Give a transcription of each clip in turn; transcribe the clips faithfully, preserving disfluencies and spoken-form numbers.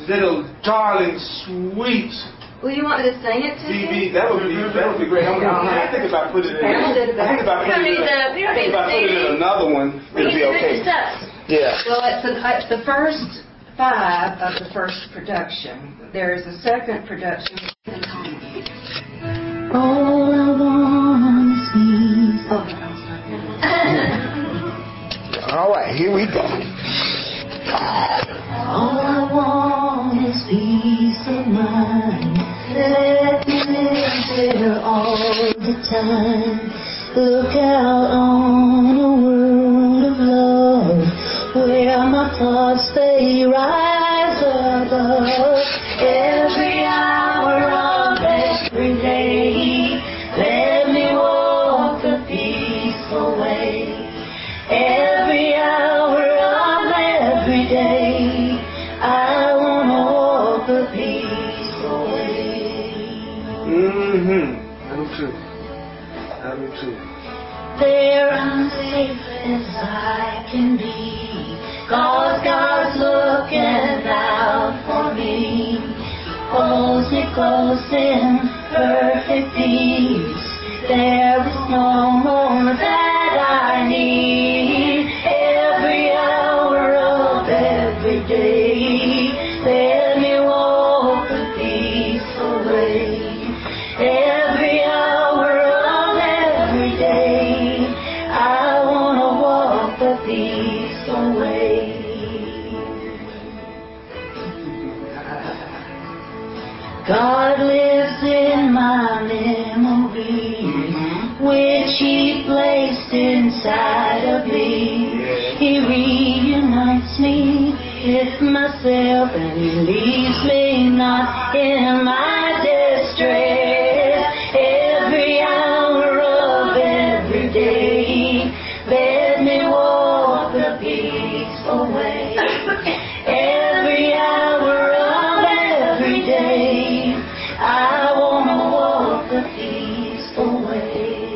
little darling, sweet. Well, you want me to sing it to D V, you? that would be that would be great. I'm, I'm, I think if I put it in, I think if I put it in, I think if I put it in another one, it'll be okay. Yeah. Well, it's, an, it's the first five of the first production. There's a second production. All I want is peace. Oh, all right, here we go. All I want is peace of mind. Let me live there all the time. Look out on a world of love where my thoughts they rise above. Every hour of every day, let me walk the peaceful way. Every hour of every day, I wanna walk the peaceful way. Mm-hmm. I do too. I do too. There I'm safe as I can be, 'cause God's looking out for me. Holds me close in perfect peace. There is no more that I need. Every hour of every day, let me walk the peaceful way. Every hour of every day, I wanna walk the peaceful way. God lives in my memory, which He placed inside of me. He reunites me with myself, and He leaves me not in my distress. Every hour of every day, let me walk the peaceful way. Every hour of every day, I wanna walk the peaceful way.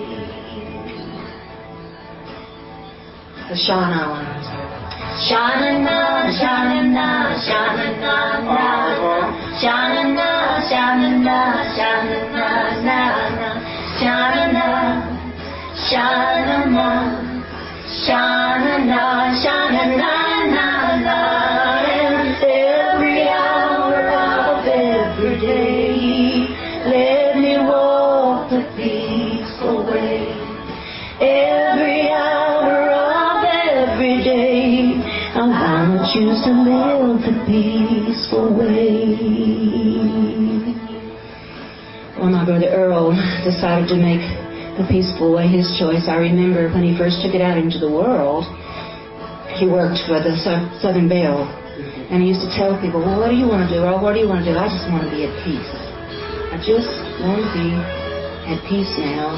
The Sean Islands. Sha-na-na, sha-na-na, sha-na-na-na, sha-na-na, sha-na-na, sha-na-na-na, sha-na-na, sha-na-na, sha-na-na, sha-na-na-na-na. Every hour of every day, let me walk the peaceful way. Every hour of every day, I wanna choose to live the peaceful way. When my brother Earl decided to make the peaceful way his choice, I remember when he first took it out into the world, he worked for the Southern Bell, and he used to tell people, well, what do you want to do, Earl? What do you want to do? I just want to be at peace. I just want to be at peace now.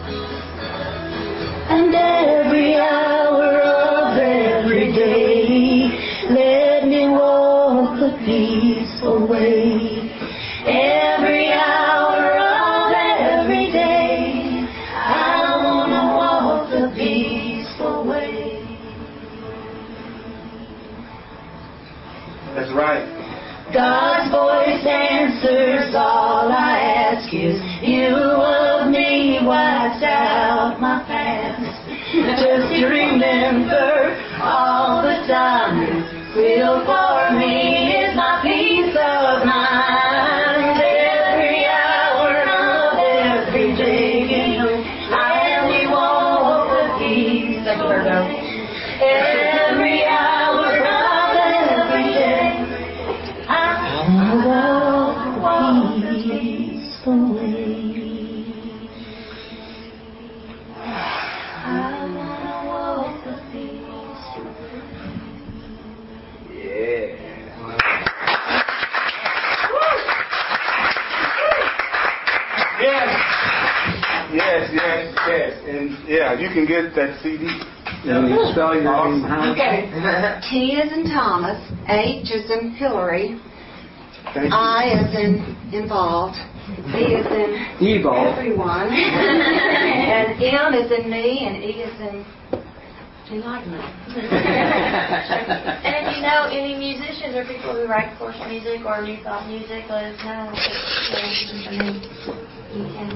And every hour of every day, let me walk the peaceful way. Every hour of every day, I wanna walk the peaceful way. That's right. God's voice answers all I ask is you of me wipes out my past. Just to remember all the time His will for me is my peace of mind. Every hour of every day, I only walk the peace of mind. Every hour of every day, I wanna walk the peaceful way. Yes, yes, yes. And yeah, you can get that C D. And you spell your name how? Okay. T is in Thomas, H is in Hillary, I is in involved, B is in Evolve. everyone, and M is in me, and E is in Enlightenment. And if you know any musicians or people who write course music or new thought music, let us know. I mean, you can.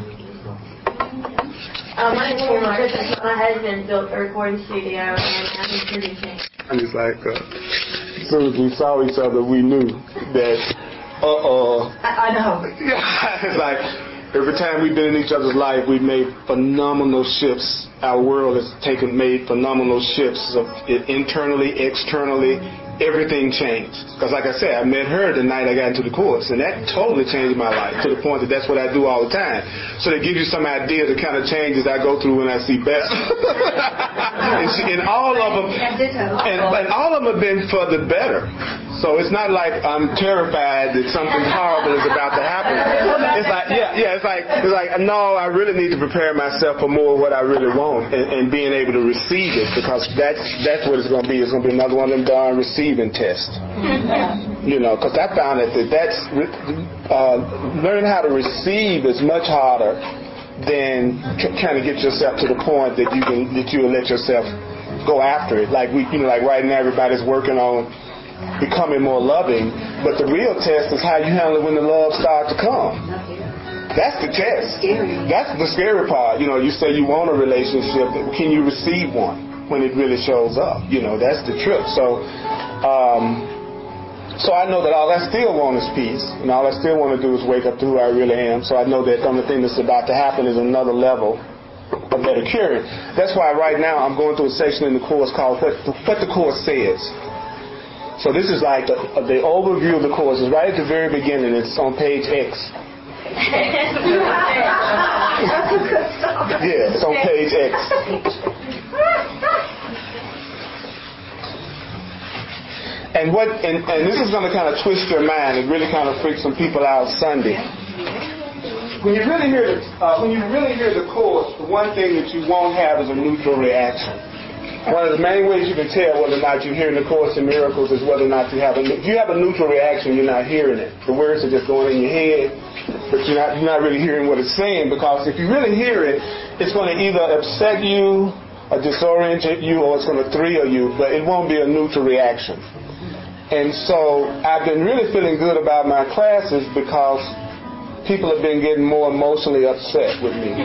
Um, my name's Cameron Christmas. My husband built a recording studio, and I'm his producing. And it's like, uh, as soon as we saw each other, we knew that, uh-oh. I, I know. It's like, every time we've been in each other's life, we've made phenomenal shifts. Our world has taken, made phenomenal shifts of it, internally, externally. Everything changed. Because like I said, I met her the night I got into the course, and that totally changed my life to the point that that's what I do all the time. So that gives you some idea of the kind of changes I go through when I see Beth. and, she, and all of them, and, and all of them have been for the better. So it's not like I'm terrified that something horrible is about to happen. It's like, yeah, yeah, it's like, it's like, no, I really need to prepare myself for more of what I really want, and, and being able to receive it, because that's that's what it's going to be. It's going to be another one of them darn receiving tests. You know, because I found that that's uh, learning how to receive is much harder than trying to get yourself to the point that you can that you will let yourself go after it. Like we, you know, like right now everybody's working on becoming more loving, but the real test is how you handle it when the love starts to come. That's the test. That's the scary part. You know, you say you want a relationship, can you receive one when it really shows up? You know, that's the trip. So, um, so I know that all I still want is peace, and all I still want to do is wake up to who I really am. So I know that the only thing that's about to happen is another level of better curing. That's why right now I'm going through a section in the course called What the, what the Course Says. So this is like the, the overview of the course. It's right at the very beginning. It's on page X. Yeah, it's on page X. And what? And, and this is going to kind of twist your mind and really kind of freak some people out Sunday. When you really hear the uh, when you really hear the course, the one thing that you won't have is a neutral reaction. One of the main ways you can tell whether or not you're hearing the Course in Miracles is whether or not you have a, if you have a neutral reaction, you're not hearing it. The words are just going in your head, but you're not, you're not really hearing what it's saying, because if you really hear it, it's going to either upset you or disorient you, or it's going to thrill you, but it won't be a neutral reaction. And so I've been really feeling good about my classes because people have been getting more emotionally upset with me.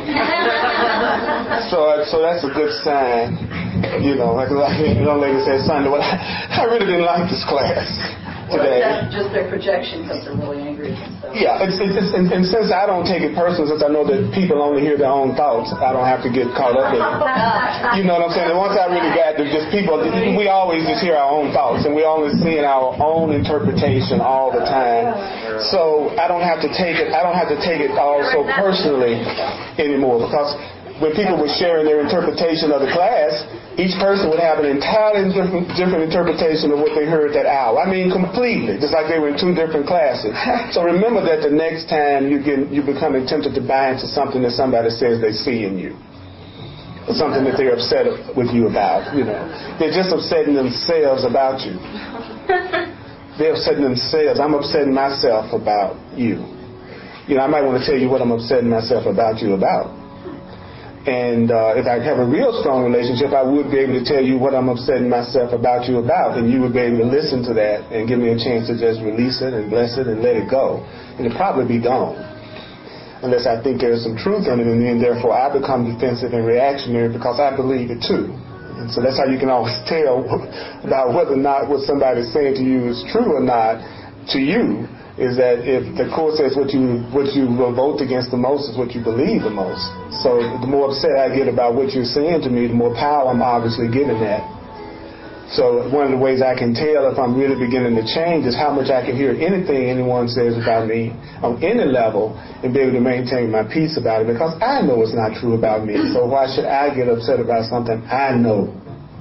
so so that's a good sign. You know, like, like the young lady said Sunday, well, I, I really didn't like this class today. Well, that's just their projection because they're really angry. So. Yeah, it's, it's, it's, and, and since I don't take it personally, since I know that people only hear their own thoughts, I don't have to get caught up in it. You know what I'm saying? And once I really got to just people, we always just hear our own thoughts, and we only see our own interpretation all the time. So I don't have to take it. I don't have to take it all so personally anymore, because when people were sharing their interpretation of the class, each person would have an entirely different, different interpretation of what they heard that hour. I mean, completely, just like they were in two different classes. So remember that the next time you get, you become tempted to buy into something that somebody says they see in you, or something that they're upset with you about. You know, they're just upsetting themselves about you. They're upsetting themselves. I'm upsetting myself about you. You know, I might want to tell you what I'm upsetting myself about you about. And uh, if I have a real strong relationship, I would be able to tell you what I'm upsetting myself about you about, and you would be able to listen to that and give me a chance to just release it and bless it and let it go. And it'll probably be gone, unless I think there's some truth in it, and then therefore I become defensive and reactionary because I believe it too. And so that's how you can always tell about whether or not what somebody's saying to you is true or not to you. Is that if the Course says what you what you revolt against the most is what you believe the most. So the more upset I get about what you're saying to me, the more power I'm obviously giving that. So one of the ways I can tell if I'm really beginning to change is how much I can hear anything anyone says about me on any level and be able to maintain my peace about it, because I know it's not true about me. So why should I get upset about something I know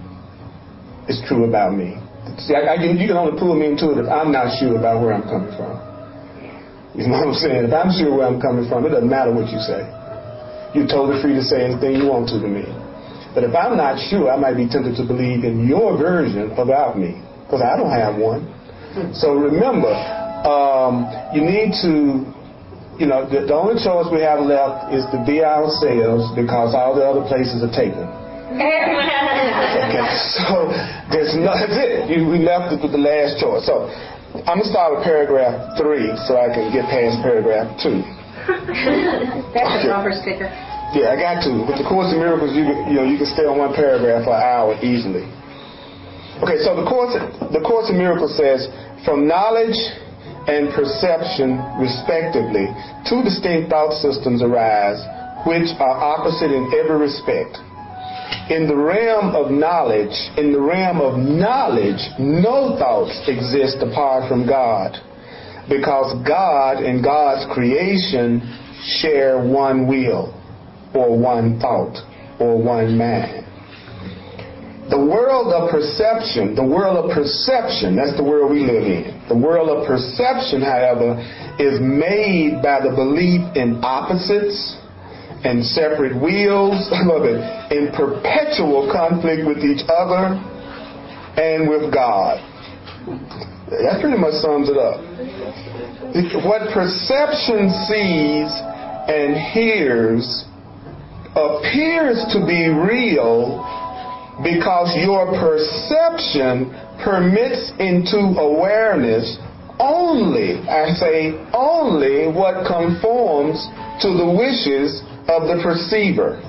is true about me? See, I, I can, you can only pull me into it if I'm not sure about where I'm coming from. You know what I'm saying? If I'm sure where I'm coming from, it doesn't matter what you say. You're totally free to say anything you want to to me. But if I'm not sure, I might be tempted to believe in your version about me, because I don't have one. So remember, um, you need to, you know, the, the only choice we have left is to be ourselves, because all the other places are taken. Okay, so there's no, that's it. You, we left it with the last choice. So I'm going to start with paragraph three so I can get past paragraph two. That's a bumper sticker. Yeah, I got to. With the Course in Miracles, you can, you know, you can stay on one paragraph for an hour easily. Okay, so the Course, the Course in Miracles says, from knowledge and perception, respectively, two distinct thought systems arise, which are opposite in every respect. In the realm of knowledge, in the realm of knowledge, no thoughts exist apart from God, because God and God's creation share one will, or one thought, or one man. The world of perception, the world of perception, that's the world we live in. The world of perception, however, is made by the belief in opposites and separate wills, I love it, in perpetual conflict with each other and with God. That pretty much sums it up. What perception sees and hears appears to be real because your perception permits into awareness only, I say only, what conforms to the wishes of the perceiver.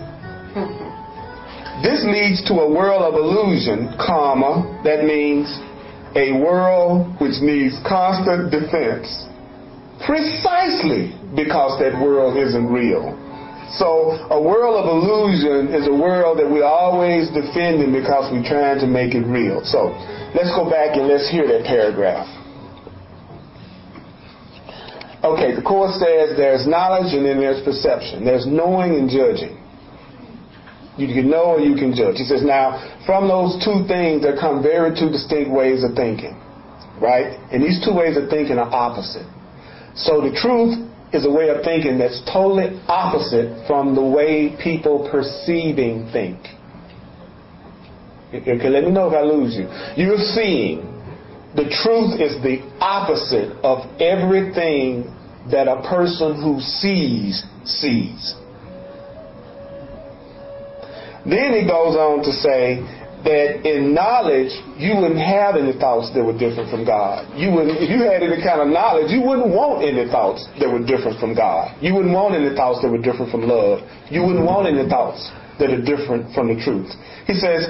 This leads to a world of illusion, comma, that means a world which needs constant defense, precisely because that world isn't real. So a world of illusion is a world that we're always defending because we're trying to make it real. So let's go back and let's hear that paragraph. Okay, the Course says there's knowledge and then there's perception. There's knowing and judging. You can know or you can judge. He says, now, from those two things there come very two distinct ways of thinking. Right? And these two ways of thinking are opposite. So the truth is a way of thinking that's totally opposite from the way people perceiving think. Okay, let me know if I lose you. You're seeing. The truth is the opposite of everything that a person who sees sees. Then he goes on to say that in knowledge, you wouldn't have any thoughts that were different from God. You wouldn't, if you had any kind of knowledge, you wouldn't want any thoughts that were different from God. You wouldn't want any thoughts that were different from love. You wouldn't want any thoughts that are different from the truth. He says,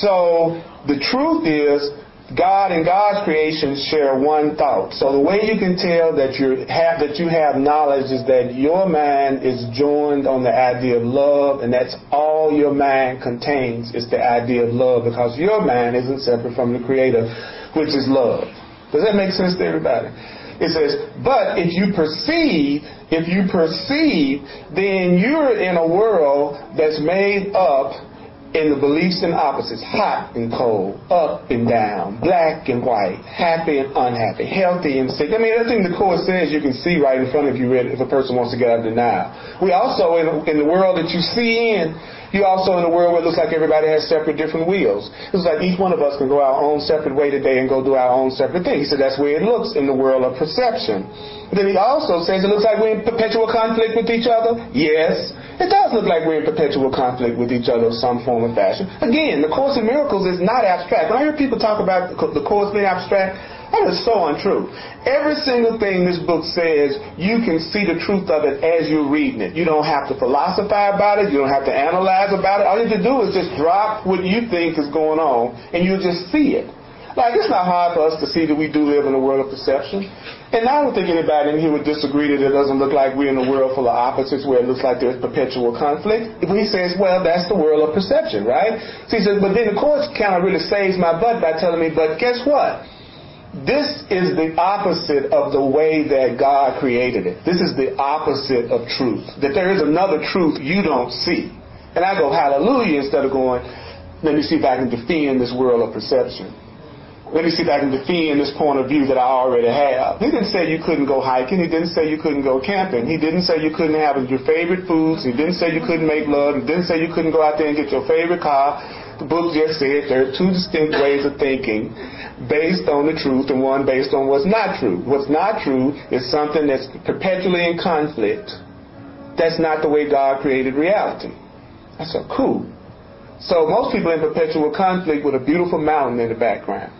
so the truth is, God and God's creation share one thought. So the way you can tell that you have that you have knowledge is that your mind is joined on the idea of love, and that's all your mind contains is the idea of love, because your mind isn't separate from the Creator, which is love. Does that make sense to everybody? It says, but if you perceive, if you perceive, then you're in a world that's made up in the beliefs and opposites, hot and cold, up and down, black and white, happy and unhappy, healthy and sick. I mean, everything the Course says you can see right in front of you if a person wants to get out of denial. We also, in, in the world that you see in, you're also in a world where it looks like everybody has separate different wheels. It's like each one of us can go our own separate way today and go do our own separate thing. He said that's where it looks in the world of perception. But then he also says it looks like we're in perpetual conflict with each other. Yes. It does look like we're in perpetual conflict with each other of some form or fashion. Again, the Course in Miracles is not abstract. When I hear people talk about the Course being abstract, that is so untrue. Every single thing this book says, you can see the truth of it as you're reading it. You don't have to philosophize about it. You don't have to analyze about it. All you have to do is just drop what you think is going on, and you'll just see it. Like, it's not hard for us to see that we do live in a world of perception. And I don't think anybody in here would disagree that it doesn't look like we're in a world full of opposites where it looks like there's perpetual conflict. If he says, well, that's the world of perception, right? So he says, but then the Course kind of really saves my butt by telling me, but guess what? This is the opposite of the way that God created it. This is the opposite of truth. That there is another truth you don't see. And I go, hallelujah, instead of going, let me see if I can defend this world of perception. Let me see if I can defend this point of view that I already have. He didn't say you couldn't go hiking. He didn't say you couldn't go camping. He didn't say you couldn't have your favorite foods. He didn't say you couldn't make love. He didn't say you couldn't go out there and get your favorite car. The book just said there are two distinct ways of thinking based on the truth and one based on what's not true. What's not true is something that's perpetually in conflict. That's not the way God created reality. I said, cool. So most people in perpetual conflict with a beautiful mountain in the background.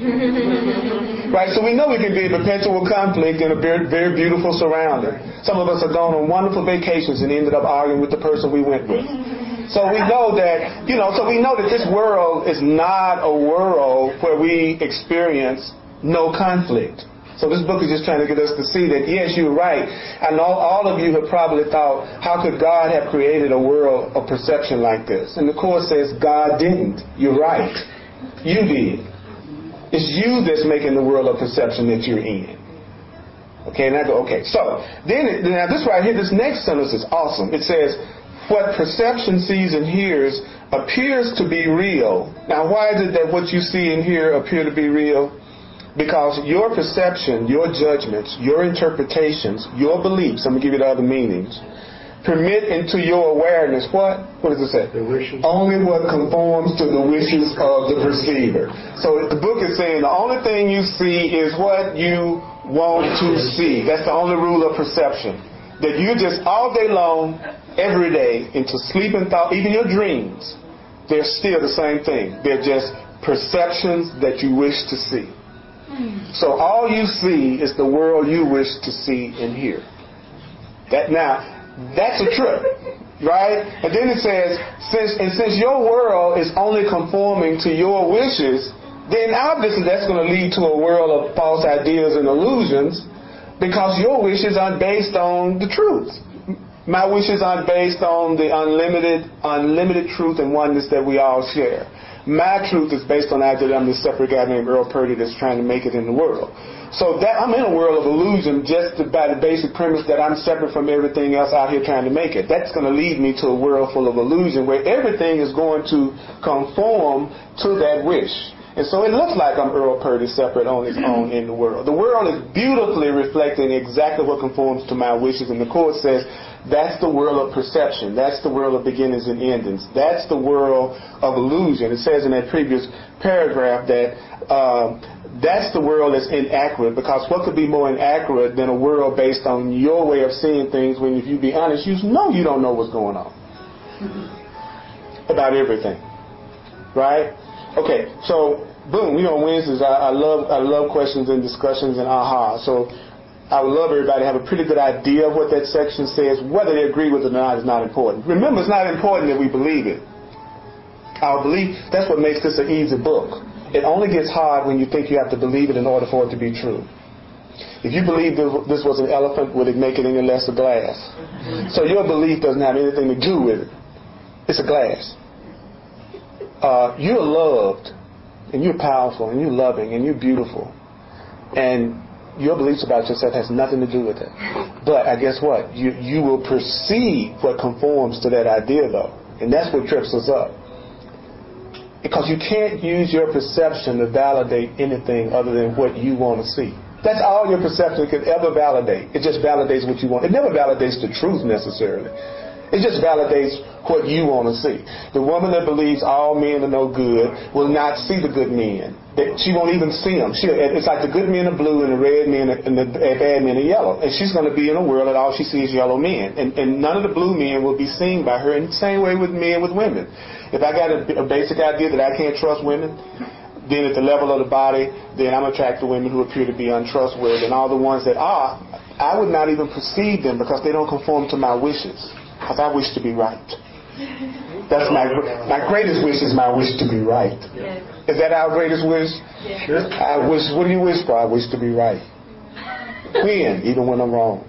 Right? So we know we can be in perpetual conflict in a very, very beautiful surrounding. Some of us have gone on wonderful vacations and ended up arguing with the person we went with. So we know that, you know, so we know that this world is not a world where we experience no conflict. So this book is just trying to get us to see that, yes, you're right. I know all of you have probably thought, how could God have created a world of perception like this? And the Course says, God didn't. You're right. You did. It's you that's making the world of perception that you're in. Okay, and I go, okay. So, then, it, now this right here, this next sentence is awesome. It says, what perception sees and hears appears to be real. Now, why is it that what you see and hear appear to be real? Because your perception, your judgments, your interpretations, your beliefs, I'm going to give you the other meanings, permit into your awareness what? What does it say? The wishes. Only what conforms to the wishes of the perceiver. So the book is saying the only thing you see is what you want to see. That's the only rule of perception. That you just all day long, every day, into sleep and thought, even your dreams, they're still the same thing. They're just perceptions that you wish to see. So all you see is the world you wish to see and hear. That now, that's a trip, right? And then it says, since and since your world is only conforming to your wishes, then obviously that's going to lead to a world of false ideas and illusions, because your wishes aren't based on the truth. My wishes aren't based on the unlimited, unlimited truth and oneness that we all share. My truth is based on the idea that I'm this separate guy named Earl Purdy that's trying to make it in the world. So that I'm in a world of illusion just by the basic premise that I'm separate from everything else out here trying to make it. That's going to lead me to a world full of illusion where everything is going to conform to that wish. And so it looks like I'm Earl Purdy separate on its own in the world. The world is beautifully reflecting exactly what conforms to my wishes. And the Course says that's the world of perception. That's the world of beginnings and endings. That's the world of illusion. It says in that previous paragraph that um, that's the world that's inaccurate, because what could be more inaccurate than a world based on your way of seeing things when, if you be honest, you know you don't know what's going on about everything. Right? Okay, so boom, you know, Wednesdays, I, I love I love questions and discussions and aha. So I would love everybody to have a pretty good idea of what that section says. Whether they agree with it or not is not important. Remember, it's not important that we believe it. Our belief, that's what makes this an easy book. It only gets hard when you think you have to believe it in order for it to be true. If you believe this was an elephant, would it make it any less a glass? So your belief doesn't have anything to do with it. It's a glass. Uh, you're loved, and you're powerful, and you're loving, and you're beautiful. And your beliefs about yourself has nothing to do with it. But I guess what? You you will perceive what conforms to that idea, though. And that's what trips us up. Because you can't use your perception to validate anything other than what you want to see. That's all your perception can ever validate. It just validates what you want. It never validates the truth necessarily. It just validates what you want to see. The woman that believes all men are no good will not see the good men. She won't even see them. She, it's like the good men are blue and the red men are, and the bad men are yellow. And she's going to be in a world that all she sees is yellow men. And, and none of the blue men will be seen by her. And the same way with men with women. If I got a, a basic idea that I can't trust women, then at the level of the body, then I'm attracted to women who appear to be untrustworthy. And all the ones that are, I would not even perceive them because they don't conform to my wishes. Because I wish to be right. That's my my greatest wish is my wish to be right. Yes. Is that our greatest wish? Yes. Sure. I wish. What do you wish for? I wish to be right. When? Even when I'm wrong.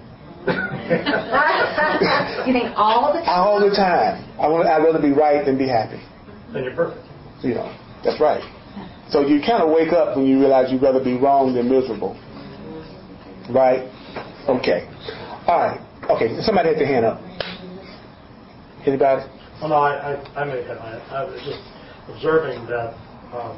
You think all the time? All the time. I want. I'd rather be right than be happy. Then you're perfect. You know. That's right. So you kind of wake up when you realize you'd rather be wrong than miserable. Right? Okay. All right. Okay. Somebody had their hand up. Anybody? Well, no, I, I, I made that. I, I was just observing that um,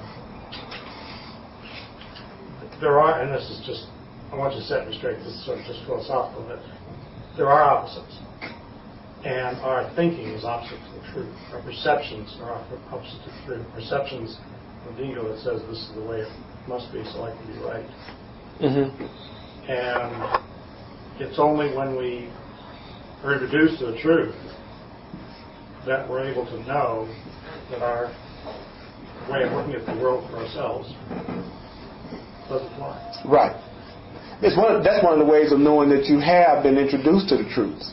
there are, and this is just, I want you to set me straight, this is sort of just philosophical, but there are opposites. And our thinking is opposite to the truth. Our perceptions are opposite to the truth. Perceptions of the ego that says this is the way it must be so I can be right. Mm-hmm. And it's only when we are introduced to the truth that we're able to know that our way of looking at the world for ourselves doesn't fly. Right. It's one of, that's one of the ways of knowing that you have been introduced to the truths,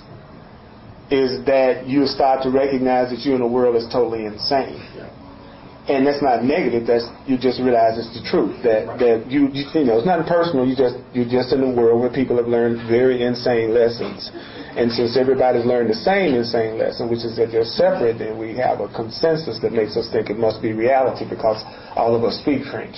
is that you start to recognize that you're in a world that's totally insane. Yeah. And that's not negative. That's, you just realize it's the truth. That Right. that you, you you know it's not personal. You just you're just in a world where people have learned very insane lessons, and since everybody's learned the same insane lesson, which is that they're separate, then we have a consensus that makes us think it must be reality because all of us speak French.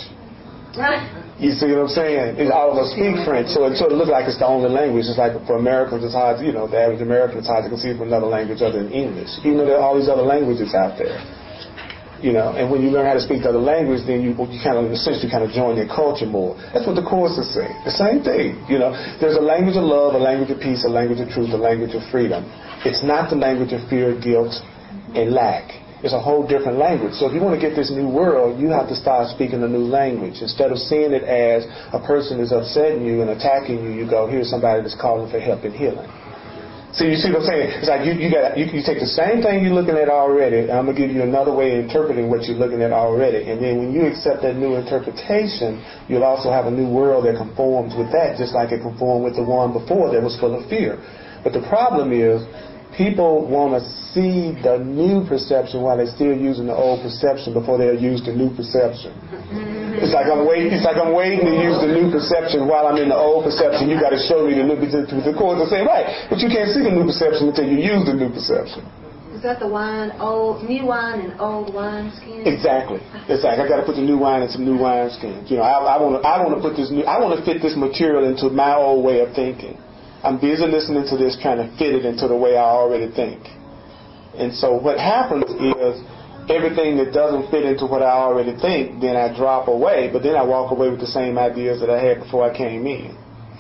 You see what I'm saying? It's all of us speak French, so it sort of looks like it's the only language. It's like for Americans, it's hard. You know, the average American, it's hard to conceive of another language other than English, even though there are all these other languages out there. You know, and when you learn how to speak the other language, then you, you kind of, essentially kind of join their culture more. That's what the Course is saying. The same thing. You know, there's a language of love, a language of peace, a language of truth, a language of freedom. It's not the language of fear, guilt, and lack. It's a whole different language. So if you want to get this new world, you have to start speaking a new language. Instead of seeing it as a person is upsetting you and attacking you, you go, here's somebody that's calling for help and healing. See, you see what I'm saying? It's like you you got you, you take the same thing you're looking at already, and I'm gonna give you another way of interpreting what you're looking at already. And then when you accept that new interpretation, you'll also have a new world that conforms with that, just like it conformed with the one before that was full of fear. But the problem is, people want to see the new perception while they're still using the old perception before they'll use the new perception. It's like I'm waiting. It's like I'm waiting to use the new perception while I'm in the old perception. You got to show me the new perception. The Course will say, right, but you can't see the new perception until you use the new perception. Is that the wine, old, new wine and old wine skins? Exactly. It's like I got to put the new wine in some new wine skins. You know, I want to. I want to put this new. I want to fit this material into my old way of thinking. I'm busy listening to this, trying to fit it into the way I already think. And so what happens is everything that doesn't fit into what I already think, then I drop away, but then I walk away with the same ideas that I had before I came in.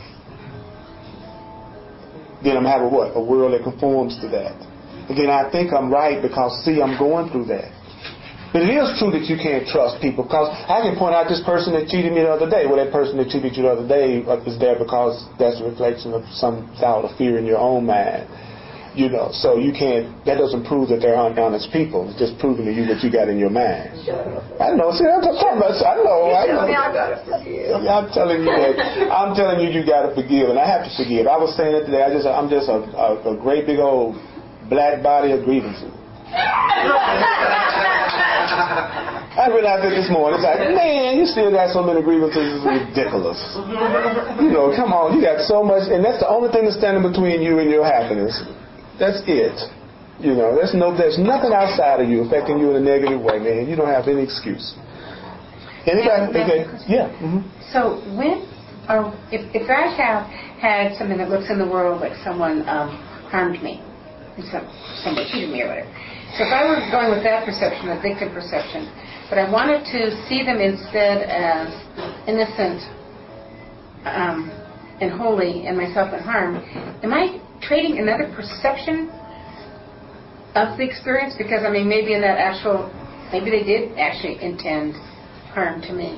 Then I'm having what? A world that conforms to that. And then I think I'm right because, see, I'm going through that. But it is true that you can't trust people, because I can point out this person that cheated me the other day. Well, that person that cheated you the other day is there because that's a reflection of some thought of fear in your own mind. You know, so you can't, that doesn't prove that they're honest people. It's just proving to you what you got in your mind. I know, see, I'm talking about, I know, I know. I'm telling you that, I'm telling you you gotta forgive, and I have to forgive. I was saying it today, I just, I'm just a, a, a great big old black body of grievances. I realized it this morning. It's like, man, you still got so many grievances. It's ridiculous. You know, come on, you got so much, and that's the only thing that's standing between you and your happiness. That's it. You know, there's no, there's nothing outside of you affecting you in a negative way, man. You don't have any excuse. Anybody? Okay. Yeah. Mm-hmm. So when, or if, if I have had something that looks in the world like someone um, harmed me, and some, somebody cheated me or whatever. So if I were going with that perception, the victim perception, but I wanted to see them instead as innocent um, and holy and myself unharmed, am I trading another perception of the experience? Because, I mean, maybe in that actual, maybe they did actually intend harm to me.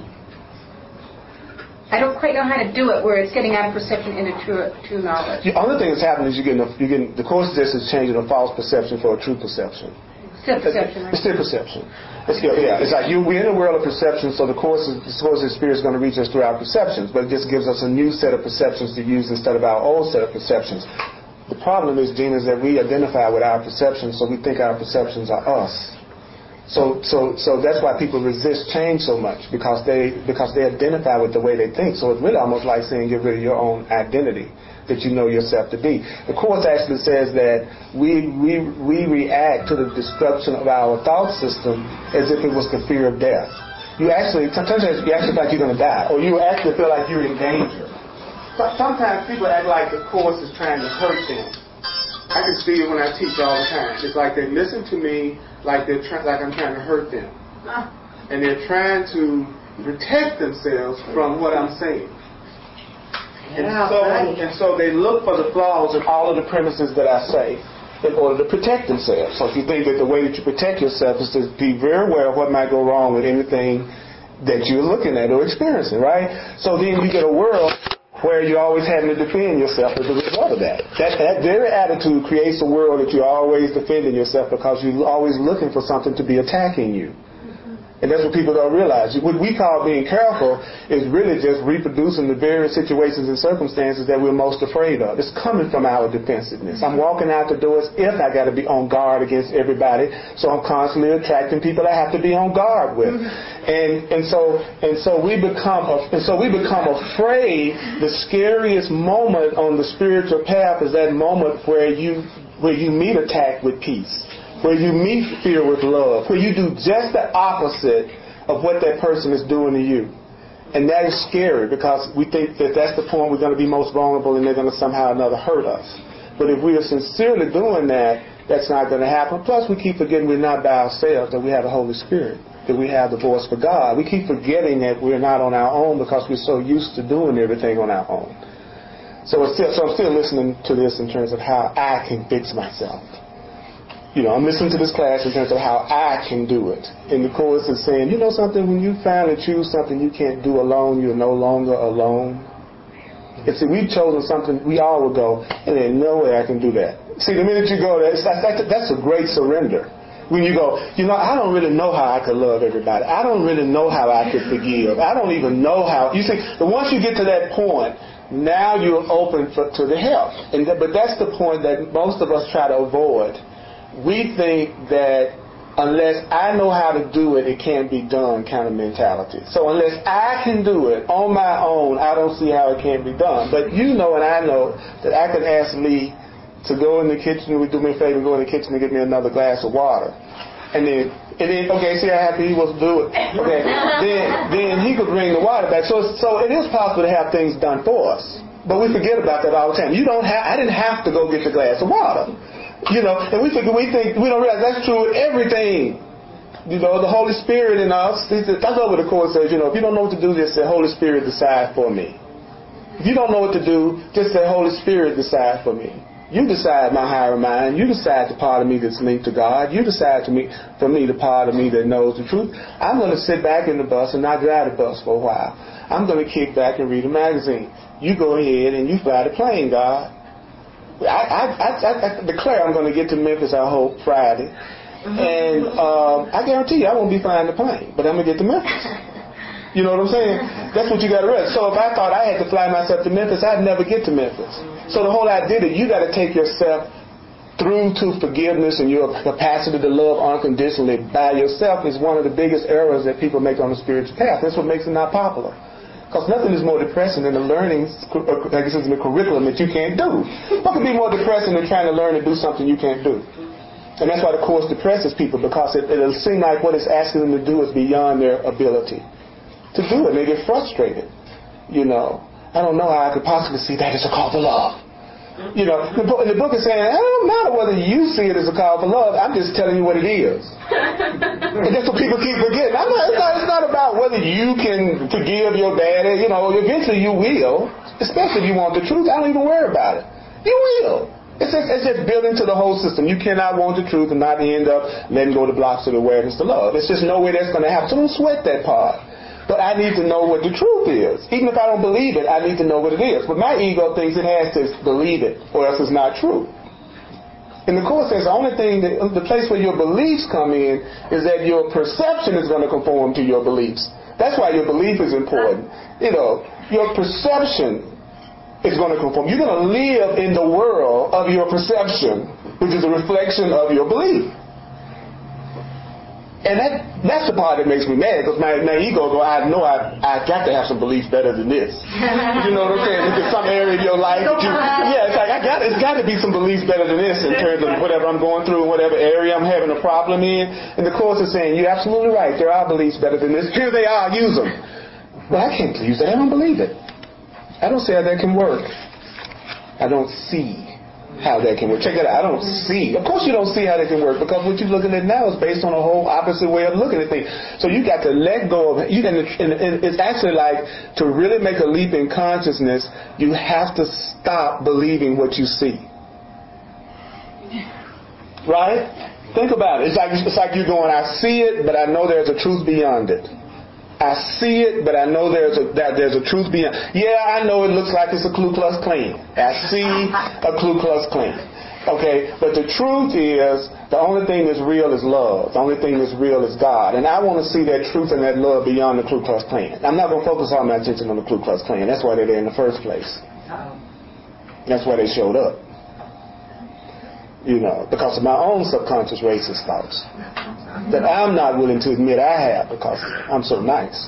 I don't quite know how to do it where it's getting out of perception into true true knowledge. The only thing that's happening is you're getting, a, you're getting the Course just is changing a false perception for a true perception. Still perception, right? It's still perception. It's still, yeah, it's like you, we're in a world of perception, so the Course is, the Course of Spirit is going to reach us through our perceptions, but it just gives us a new set of perceptions to use instead of our old set of perceptions. The problem is, Gina, is that we identify with our perceptions, so we think our perceptions are us. So, so, so that's why people resist change so much, because they because they identify with the way they think. So it's really almost like saying get rid of your own identity that you know yourself to be. The Course actually says that we we we react to the destruction of our thought system as if it was the fear of death. You actually sometimes you actually feel like you're going to die, or you actually feel like you're in danger. Sometimes people act like the Course is trying to hurt them. I can see it when I teach all the time. It's like they listen to me like they're try- like I'm trying to hurt them, and they're trying to protect themselves from what I'm saying. And so, and so they look for the flaws in all of the premises that I say in order to protect themselves. So if you think that the way that you protect yourself is to be very aware of what might go wrong with anything that you're looking at or experiencing, right? So then you get a world where you're always having to defend yourself as a result of that. That, that very attitude creates a world that you're always defending yourself because you're always looking for something to be attacking you. And that's what people don't realize. What we call being careful is really just reproducing the various situations and circumstances that we're most afraid of. It's coming from our defensiveness. I'm walking out the doors if I got to be on guard against everybody, so I'm constantly attracting people I have to be on guard with. And and so and so we become and so we become afraid. The scariest moment on the spiritual path is that moment where you where you meet attack with peace, where you meet fear with love, where you do just the opposite of what that person is doing to you. And that is scary because we think that that's the point we're going to be most vulnerable and they're going to somehow or another hurt us. But if we are sincerely doing that, that's not going to happen. Plus, we keep forgetting we're not by ourselves, that we have the Holy Spirit, that we have the voice for God. We keep forgetting that we're not on our own because we're so used to doing everything on our own. So, it's still, so I'm still listening to this in terms of how I can fix myself. You know, I'm listening to this class in terms of how I can do it. And the course is saying, you know something, when you finally choose something you can't do alone, you're no longer alone. And see, we've chosen something, we all would go, and there's no way I can do that. See, the minute you go there, that's, that's, that's a great surrender. When you go, you know, I don't really know how I could love everybody. I don't really know how I could forgive. I don't even know how. You see, but once you get to that point, now you're open for, to the help. And th- but that's the point that most of us try to avoid. We think that unless I know how to do it, it can't be done kind of mentality. So unless I can do it on my own, I don't see how it can't be done. But you know and I know that I could ask Lee to go in the kitchen, would do me a favor, go in the kitchen and get me another glass of water. And then, and then okay, see how happy he was to do it? Okay, then, then he could bring the water back. So, so it is possible to have things done for us. But we forget about that all the time. You don't have, I didn't have to go get the glass of water. You know, and we think, we think, we don't realize that's true with everything. You know, the Holy Spirit in us, that's what the Course says, you know, if you don't know what to do, just say, Holy Spirit, decide for me. If you don't know what to do, just say, Holy Spirit, decide for me. You decide my higher mind. You decide the part of me that's linked to God. You decide to me, for me, the part of me that knows the truth. I'm going to sit back in the bus and not drive the bus for a while. I'm going to kick back and read a magazine. You go ahead and you fly the plane, God. I, I, I, I declare I'm going to get to Memphis, I hope, Friday. And um, I guarantee you I won't be flying the plane, but I'm going to get to Memphis. You know what I'm saying? That's what you got to realize. So if I thought I had to fly myself to Memphis, I'd never get to Memphis. So the whole idea that you got to take yourself through to forgiveness and your capacity to love unconditionally by yourself is one of the biggest errors that people make on the spiritual path. That's what makes it not popular. Because nothing is more depressing than the learning, I guess it's the curriculum that you can't do. What could be more depressing than trying to learn to do something you can't do? And that's why the Course depresses people, because it, it'll seem like what it's asking them to do is beyond their ability to do it. They get frustrated. You know, I don't know how I could possibly see that as a call for love. You know, the book, the book is saying, it don't matter whether you see it as a call for love. I'm just telling you what it is. And that's what people keep forgetting. I'm not, it's, not, it's not about whether you can forgive your daddy. You know, eventually you will, especially if you want the truth. I don't even worry about it. You will. It's just, it's just built into the whole system. You cannot want the truth and not end up letting go of the blocks of awareness to love. It's just no way that's going to happen. So don't sweat that part. But I need to know what the truth is. Even if I don't believe it, I need to know what it is. But my ego thinks it has to believe it, or else it's not true. And the Course says the only thing, that, the place where your beliefs come in is that your perception is going to conform to your beliefs. That's why your belief is important. You know, your perception is going to conform. You're going to live in the world of your perception, which is a reflection of your belief. And that that's the part that makes me mad, because my, my ego go, I know I I got to have some beliefs better than this. You know what I'm saying? If there's some area in your life that you, yeah, it's like I got it's got to be some beliefs better than this in terms of whatever I'm going through, whatever area I'm having a problem in. And the Course is saying, you're absolutely right. There are beliefs better than this. Here they are. Use them. Well, I can't use that. I don't believe it. I don't see how that can work. I don't see how that can work. Check it out. I don't see. Of course you don't see how that can work, because what you're looking at now is based on a whole opposite way of looking at things. So you got to let go of it. You can, and, and it's actually like, to really make a leap in consciousness, you have to stop believing what you see. Right? Think about it. It's like, it's like you're going, I see it, but I know there's a truth beyond it. I see it, but I know there's a that there's a truth beyond. Yeah, I know it looks like it's a Ku Klux Klan. I see a Ku Klux Klan. Okay, but the truth is, the only thing that's real is love. The only thing that's real is God. And I want to see that truth and that love beyond the Ku Klux Klan. I'm not going to focus all my attention on the Ku Klux Klan. That's why they're there in the first place. That's why they showed up. You know, because of my own subconscious racist thoughts that I'm not willing to admit I have because I'm so nice.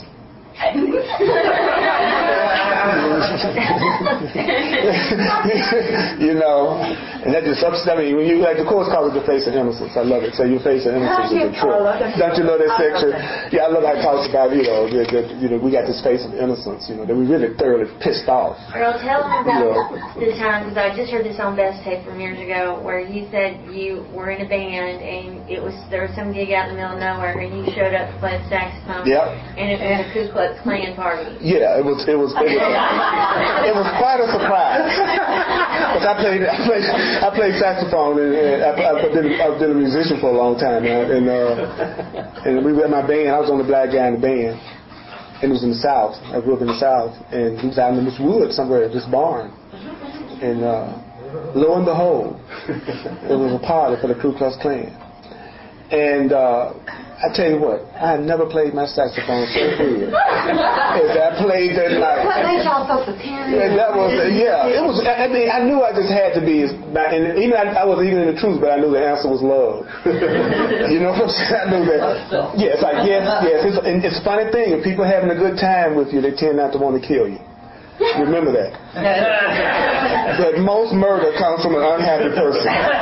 You know, and that just upsets me. When you, like, the course calls it the face of innocence. I love it. So your face of innocence is the truth. Don't you know that section? Yeah, I love how it talks about, you know, that, that, you know, we got this face of innocence, you know, that we really thoroughly pissed off. Earl, tell them about You know. the time, because I just heard this on Best Tape from years ago, where you said you were in a band and it was there was some gig out in the middle of nowhere and you showed up to play the saxophone. Yep. And it was a Ku Klux Klan party. Yeah, it was. It was. It was, it was quite a surprise. Because I played, I played, I played saxophone, and, and I, I've been, I've been a musician for a long time, and and, uh, and we were in my band. I was the only black guy in the band, and it was in the South. I grew up in the South, and he was out in this wood somewhere at this barn, and uh, lo and behold, it was a party for the Ku Klux Klan, and. Uh, I tell you what, I had never played my saxophone so good as I played that night. What made y'all so superior? And that was, yeah, it was. I mean, I knew I just had to be, and even I, I wasn't even in the truth, but I knew the answer was love. You know what I'm saying? I knew that. Yeah, it's like yes, yes. It's, and it's a funny thing. If people are having a good time with you, they tend not to want to kill you. Remember that. But most murder comes from an unhappy person.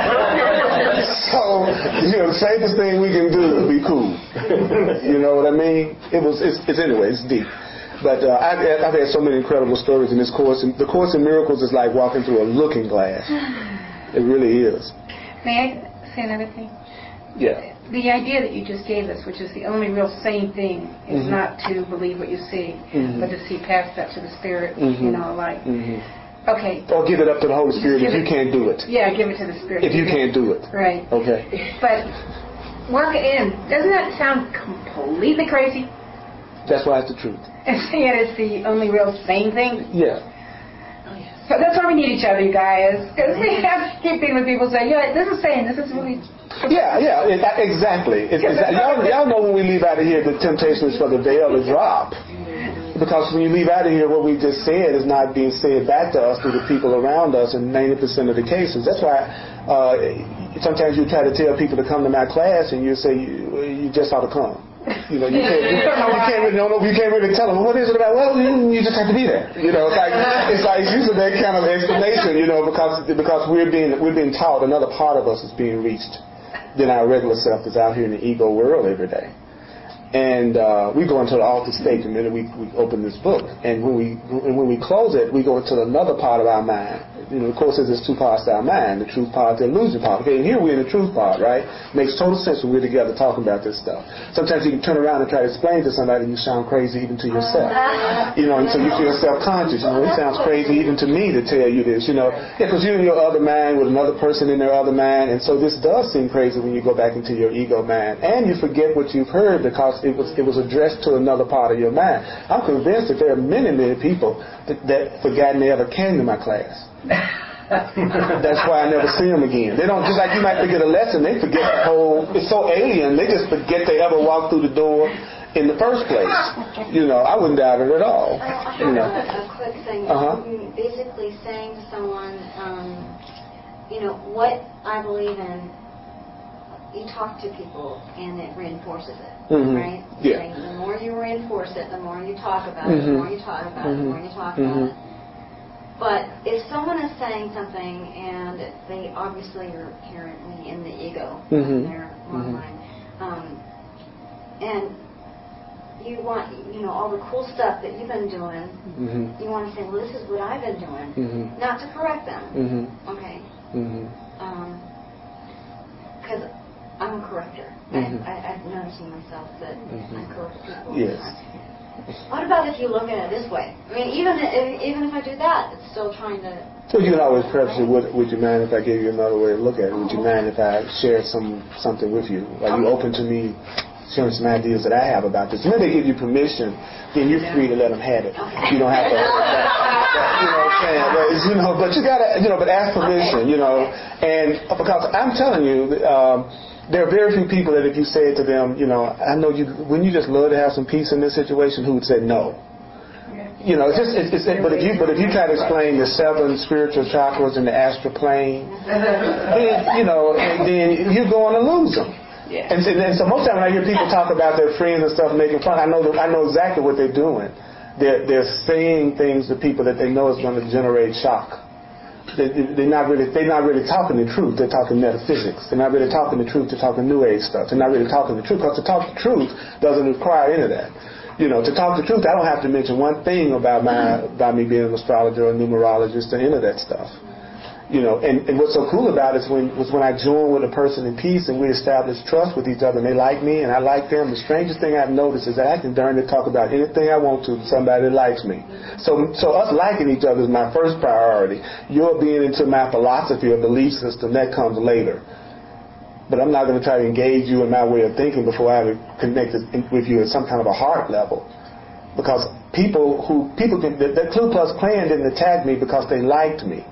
So, you know, the safest thing we can do is be cool. You know what I mean? It was, it's, it's anyway, it's deep. But uh, I've, I've had so many incredible stories in this course. And the Course in Miracles is like walking through a looking glass. It really is. May I say another thing? Yeah. The idea that you just gave us, which is the only real sane thing, is mm-hmm. not to believe what you see, mm-hmm. but to see past that to the Spirit, mm-hmm. you know, like, mm-hmm. okay. Or give it up to the Holy Spirit if you it, can't do it. Yeah, give it to the Spirit. If you can't do it. Right. Okay. But work it in. Doesn't that sound completely crazy? That's why it's the truth. And seeing it as the only real sane thing? Yeah. So that's why we need each other, you guys. Because we have to keep being with people saying, yeah, this is sane, this is really... Yeah, yeah, it, exactly. It's, it's, y'all, y'all know when we leave out of here, the temptation is for the veil to drop. Because when you leave out of here, what we just said is not being said back to us through the people around us in ninety percent of the cases. That's why uh, sometimes you try to tell people to come to my class and you say, you, you just ought to come. You know, you can't, you, you can't really, no, you can't really tell them, what is it about? Well, you, you just have to be there. You know, it's like, it's like using that kind of explanation, you know, because, because we're being, we're being taught another part of us is being reached than our regular self is out here in the ego world every day. And uh, we go into the altar state, and then we, we open this book. And when we and when we close it, we go into another part of our mind. You know, of course, there's two parts to our mind: the truth part, the illusion part. Okay, and here we're in the truth part, right? Makes total sense when we're together talking about this stuff. Sometimes you can turn around and try to explain to somebody, and you sound crazy even to yourself. You know, and so you feel self-conscious. You know, it sounds crazy even to me to tell you this. You know, yeah, because you're in your other mind with another person in their other mind, and so this does seem crazy when you go back into your ego mind, and you forget what you've heard because it was it was addressed to another part of your mind. I'm convinced that there are many, many people that, that forgotten they ever came to my class. That's why I never see them again. They don't, just like you might forget a lesson, they forget the whole, it's so alien, they just forget they ever walked through the door in the first place. You know, I wouldn't doubt it at all. Uh, I you know. a quick thing. Uh-huh. Basically saying to someone, um, you know, what I believe in, you talk to people and it reinforces it, mm-hmm. right? Yeah. Like, the more you reinforce it, the more you talk about mm-hmm. it, the more you talk about mm-hmm. it, the more you talk mm-hmm. about it. But if someone is saying something and they obviously are inherently in the ego, mm-hmm. in their mm-hmm. mind, um, and you want, you know, all the cool stuff that you've been doing, mm-hmm. you want to say, well, this is what I've been doing, mm-hmm. not to correct them, mm-hmm. okay? Mm-hmm. Um, because I'm a corrector. Mm-hmm. I, I, I've noticed in myself that mm-hmm. I correct people. Yes. What about if you look at it this way? I mean, even if, even if I do that, it's still trying to... Well, you can always preface it, would, would you mind if I gave you another way to look at it? Would you mind if I shared some something with you? Are you open to me sharing some ideas that I have about this. When they give you permission, then you're free to let them have it. You don't have to. You know what I'm saying? But, you know, but you gotta, you know, but ask permission. You know, and because I'm telling you. Um, There are very few people that if you say it to them, you know, I know you, when you just love to have some peace in this situation, who would say no? You know, it's just, it's, it's, but if you, but if you try to explain the seven spiritual chakras in the astral plane, then, you know, then you're going to lose them. Yeah. And, so, and so most of the time when I hear people talk about their friends and stuff making fun, I know, I know exactly what they're doing. They're, they're saying things to people that they know is going to generate shock. They, they're not really they're not really talking the truth. They're talking metaphysics. They're not really talking the truth. They're talking New Age stuff. They're not really talking the truth, because to talk the truth doesn't require any of that. You know, to talk the truth, I don't have to mention one thing about my about me being an astrologer or a numerologist or any of that stuff. You know, and, and what's so cool about it is when was when I join with a person in peace and we establish trust with each other and they like me and I like them. The strangest thing I've noticed is that I can darn near talk about anything I want to to somebody that likes me. So so us liking each other is my first priority. Your being into my philosophy or belief system, that comes later. But I'm not going to try to engage you in my way of thinking before I have connected with you at some kind of a heart level. Because people who people can, the, the Ku Klux Klan didn't attack me because they liked me.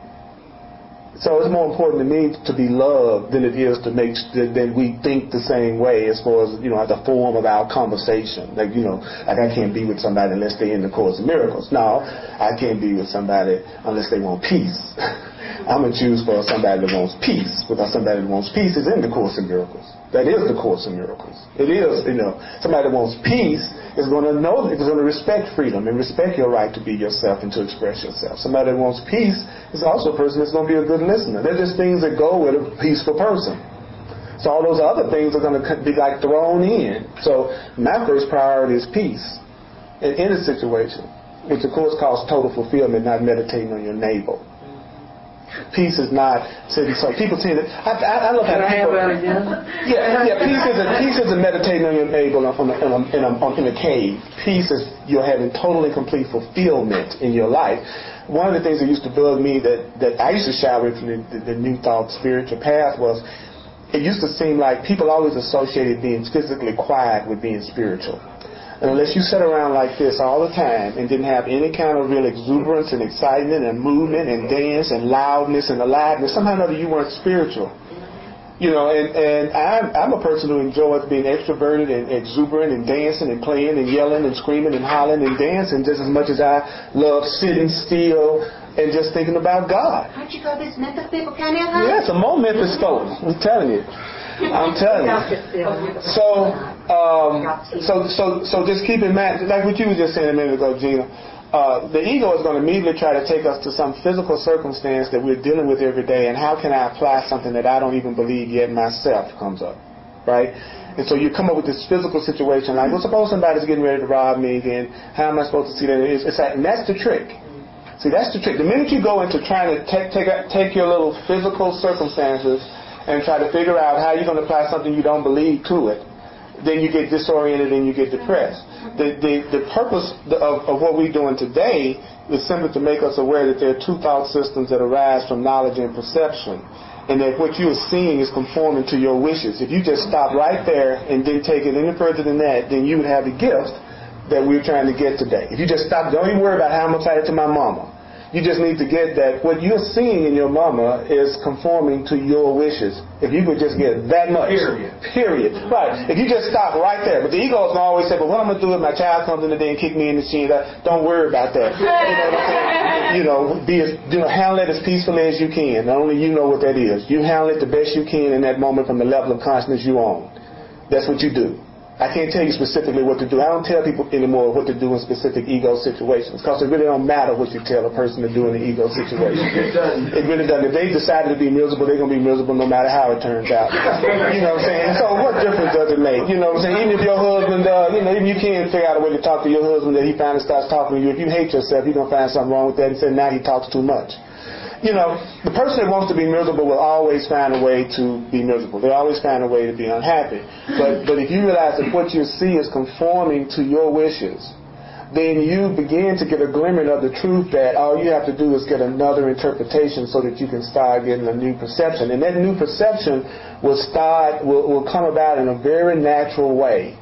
So it's more important to me to be loved than it is to make than we think the same way as far as, you know, the form of our conversation. Like, you know, like I can't be with somebody unless they're in the Course in Miracles. No, I can't be with somebody unless they want peace. I'm going to choose for somebody that wants peace, because somebody that wants peace is in the Course in Miracles. That is the Course in Miracles. It is, you know, somebody that wants peace is going to know, is going to respect freedom and respect your right to be yourself and to express yourself. Somebody that wants peace is also a person that's going to be a good listener. They're just things that go with a peaceful person. So all those other things are going to be like thrown in. So my first priority is peace in any situation, which of course calls total fulfillment, not meditating on your navel. Peace is not sitting. So people tend to. I, I, I love how Can I have people. that again? Yeah, yeah. Peace isn't peace isn't meditating on your navel in a, in a, in a, in a cave. Peace is you're having total and complete fulfillment in your life. One of the things that used to bug me that, that I used to shy away from the, the, the New Thought spiritual path was it used to seem like people always associated being physically quiet with being spiritual. And unless you sat around like this all the time and didn't have any kind of real exuberance and excitement and movement and dance and loudness and aliveness, somehow or other you weren't spiritual. You know, and, and I'm, I'm a person who enjoys being extroverted and exuberant and dancing and playing and yelling and screaming and hollering and dancing just as much as I love sitting still and just thinking about God. Aren't you got this Memphis people kind of? Yeah, some more Memphis folks. I'm telling you. I'm telling you. So, um, so, so, so just keep in mind, like what you were just saying a minute ago, Gina. Uh, the ego is going to immediately try to take us to some physical circumstance that we're dealing with every day, and how can I apply something that I don't even believe yet myself comes up, right? And so you come up with this physical situation, like, well, suppose somebody's getting ready to rob me, then how am I supposed to see that? It's, it's like, and that's the trick. See, that's the trick. The minute you go into trying to take take take your little physical circumstances and try to figure out how you're going to apply something you don't believe to it, then you get disoriented and you get depressed. The the, the purpose of, of what we're doing today is simply to make us aware that there are two thought systems that arise from knowledge and perception, and that what you are seeing is conforming to your wishes. If you just stop right there and didn't take it any further than that, then you would have the gift that we're trying to get today. If you just stop, don't even worry about how I'm excited to my mama. You just need to get that what you're seeing in your mama is conforming to your wishes. If you could just get that much. Period. Period. Right. If you just stop right there. But the ego is going to always say, but what I'm going to do if my child comes in the day and kick me in the shin, don't worry about that. You know what I'm saying? You know, be as, you know, handle it as peacefully as you can. Not only you know what that is. You handle it the best you can in that moment from the level of consciousness you own. That's what you do. I can't tell you specifically what to do. I don't tell people anymore what to do in specific ego situations, because it really don't matter what you tell a person to do in an ego situation. It doesn't. It really doesn't. If they decided to be miserable, they're going to be miserable no matter how it turns out. You know what I'm saying? So what difference does it make? You know what I'm saying? Even if your husband, uh, you know, even you can't figure out a way to talk to your husband that he finally starts talking to you. If you hate yourself, you're going to find something wrong with that and say, now he talks too much. You know, the person that wants to be miserable will always find a way to be miserable. They always find a way to be unhappy. But but if you realize that what you see is conforming to your wishes, then you begin to get a glimmer of the truth that all you have to do is get another interpretation so that you can start getting a new perception. And that new perception will start, will, will come about in a very natural way.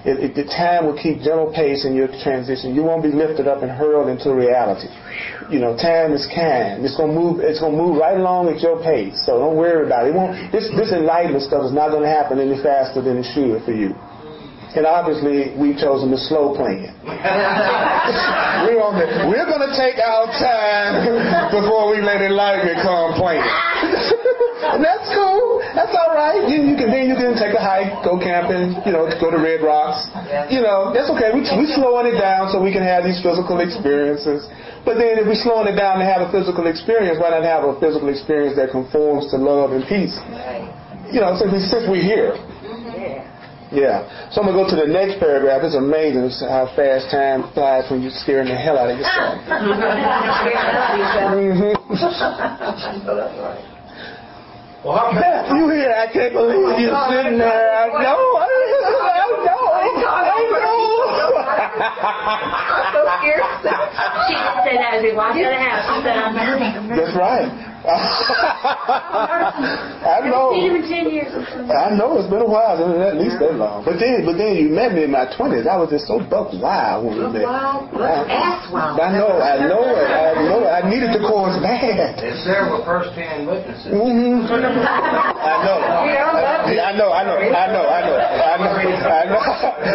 It, it, the time will keep gentle pace in your transition. You won't be lifted up and hurled into reality. You know, time is kind. It's gonna move. It's gonna move right along at your pace. So don't worry about it. It won't. This this enlightenment stuff is not going to happen any faster than it should for you. And obviously, we've chosen the slow plan. we're on the, we're going to take our time before we let enlightenment come playing. And that's cool. That's all right. You, you can then you can take a hike, go camping, you know, go to Red Rocks. You know, that's okay. We we slowing it down so we can have these physical experiences. But then if we're slowing it down to have a physical experience, why not have a physical experience that conforms to love and peace? You know, since, we, since we're here. Yeah. So I'm going to go to the next paragraph. It's amazing how fast time flies when you're scaring the hell out of yourself. mm-hmm. Well, how Beth, you here? I can't believe you're sitting there. I know. I know. I know. I'm so scared. She didn't say that as we walked out of the house. She said, I'm nervous. That's right. I know. I know it's been a while, at least that long. But then, but then you met me in my twenties. I was just so buck wild when we met. Wild, ass wild. I know, I know it. I know it. I needed the course bad. It's there with first-hand witnesses. Mm-hmm. I know. I know. I know. I know. I know. I know.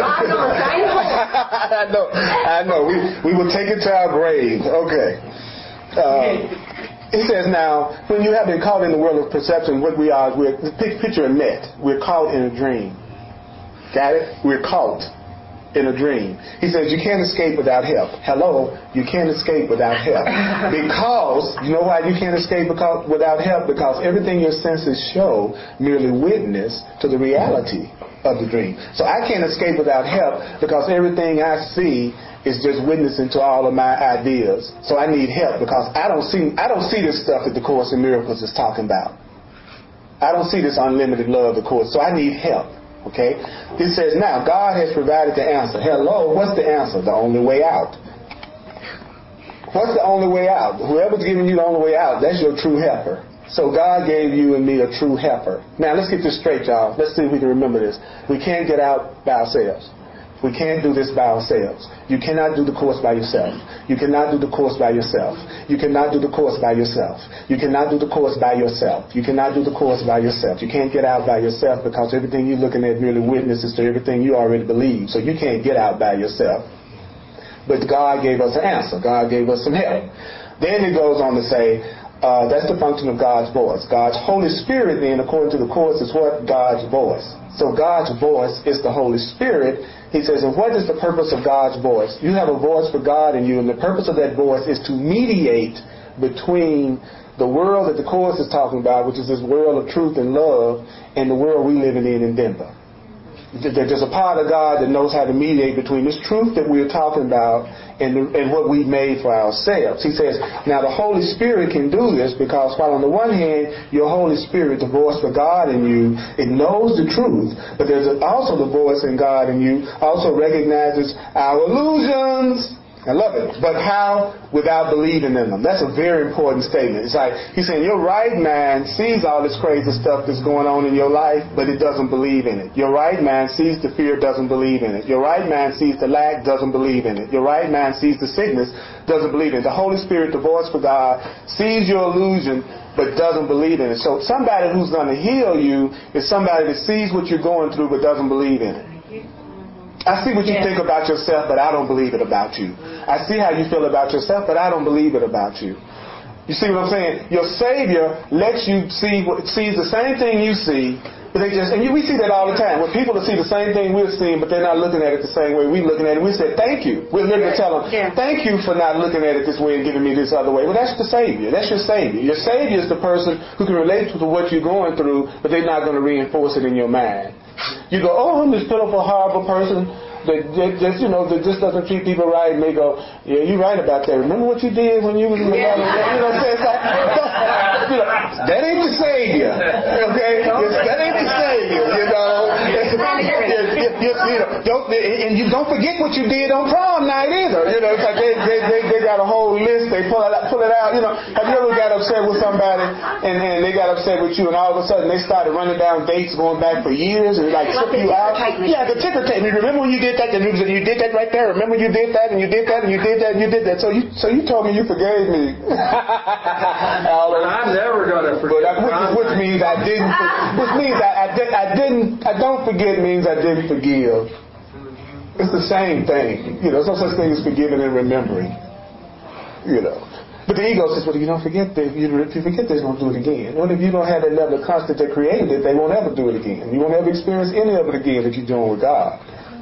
I know. I know. We we will take it to our grave. Okay. Uh, He says, now, when you have been caught in the world of perception, what we are, we're, picture a net. We're caught in a dream. Got it? We're caught in a dream. He says, you can't escape without help. Hello? You can't escape without help. Because, you know why you can't escape because, without help? Because everything your senses show merely witness to the reality of the dream. So I can't escape without help because everything I see is just witnessing to all of my ideas. So I need help because I don't see I don't see this stuff that the Course in Miracles is talking about. I don't see this unlimited love, of course. So I need help. Okay? It says, now, God has provided the answer. Hello, what's the answer? The only way out. What's the only way out? Whoever's giving you the only way out, that's your true helper. So God gave you and me a true helper. Now, let's get this straight, y'all. Let's see if we can remember this. We can't get out by ourselves. We can't do this by ourselves. You cannot do the course by yourself. You cannot do the course by yourself. You cannot do the course by yourself. You cannot do the course by yourself. You cannot do the course by yourself. You can't get out by yourself because everything you're looking at merely witnesses to everything you already believe. So you can't get out by yourself. But God gave us an answer. God gave us some help. Then it goes on to say, uh, that's the function of God's voice. God's Holy Spirit, then, according to the Course, is what? God's voice. So God's voice is the Holy Spirit. He says, and what is the purpose of God's voice? You have a voice for God in you, and the purpose of that voice is to mediate between the world that the Course is talking about, which is this world of truth and love, and the world we live in in Denver. There's a part of God that knows how to mediate between this truth that we're talking about and, the, and what we've made for ourselves. He says, now the Holy Spirit can do this because while on the one hand, your Holy Spirit, the voice for God in you, it knows the truth, but there's also the voice in God in you, also recognizes our illusions. I love it. But how? Without believing in them. That's a very important statement. It's like, he's saying your right mind sees all this crazy stuff that's going on in your life, but it doesn't believe in it. Your right mind sees the fear, doesn't believe in it. Your right mind sees the lack, doesn't believe in it. Your right mind sees the sickness, doesn't believe in it. The Holy Spirit, the voice for God, sees your illusion, but doesn't believe in it. So somebody who's going to heal you is somebody that sees what you're going through, but doesn't believe in it. I see what you yeah. think about yourself, but I don't believe it about you. I see how you feel about yourself, but I don't believe it about you. You see what I'm saying? Your Savior lets you see what sees the same thing you see, but they just and you, we see that all the time. When people will see the same thing we're seeing, but they're not looking at it the same way we're looking at it. We say, thank you. We're literally tell them, yeah. thank you for not looking at it this way and giving me this other way. Well, that's the Savior. That's your Savior. Your Savior is the person who can relate to what you're going through, but they're not going to reinforce it in your mind. You go, oh, I'm this pitiful, horrible person that, that just, you know, that just doesn't treat people right. And they go, yeah, you're right about that. Remember what you did when you was in the yeah. You know what I'm saying? Like, you know, that ain't the Savior. Okay? That ain't the Savior, you know. It's, you, you, you, You know, don't, and you don't forget what you did on prom night either. You know, it's like they, they, they, they got a whole list. They pull it out, pull it out. You know, have you ever got upset with somebody and, and they got upset with you and all of a sudden they started running down dates going back for years and like took you out? Yeah, the ticker tape. You remember when you did that? And you did that right there. Remember you did that and you did that and you did that and you did that. So you, so you told me you forgave me. I'm never gonna forget. But, which, which means I didn't. Which means I, I, did, I didn't. I don't forget means I didn't forgive. It's the same thing. You know, there's no such thing as forgiving and remembering. You know. But the ego says, well, if you don't forget this, if you forget this, don't do it again. Well, if you don't have that level of constant that created it, they won't ever do it again. You won't ever experience any of it again that you're doing with God.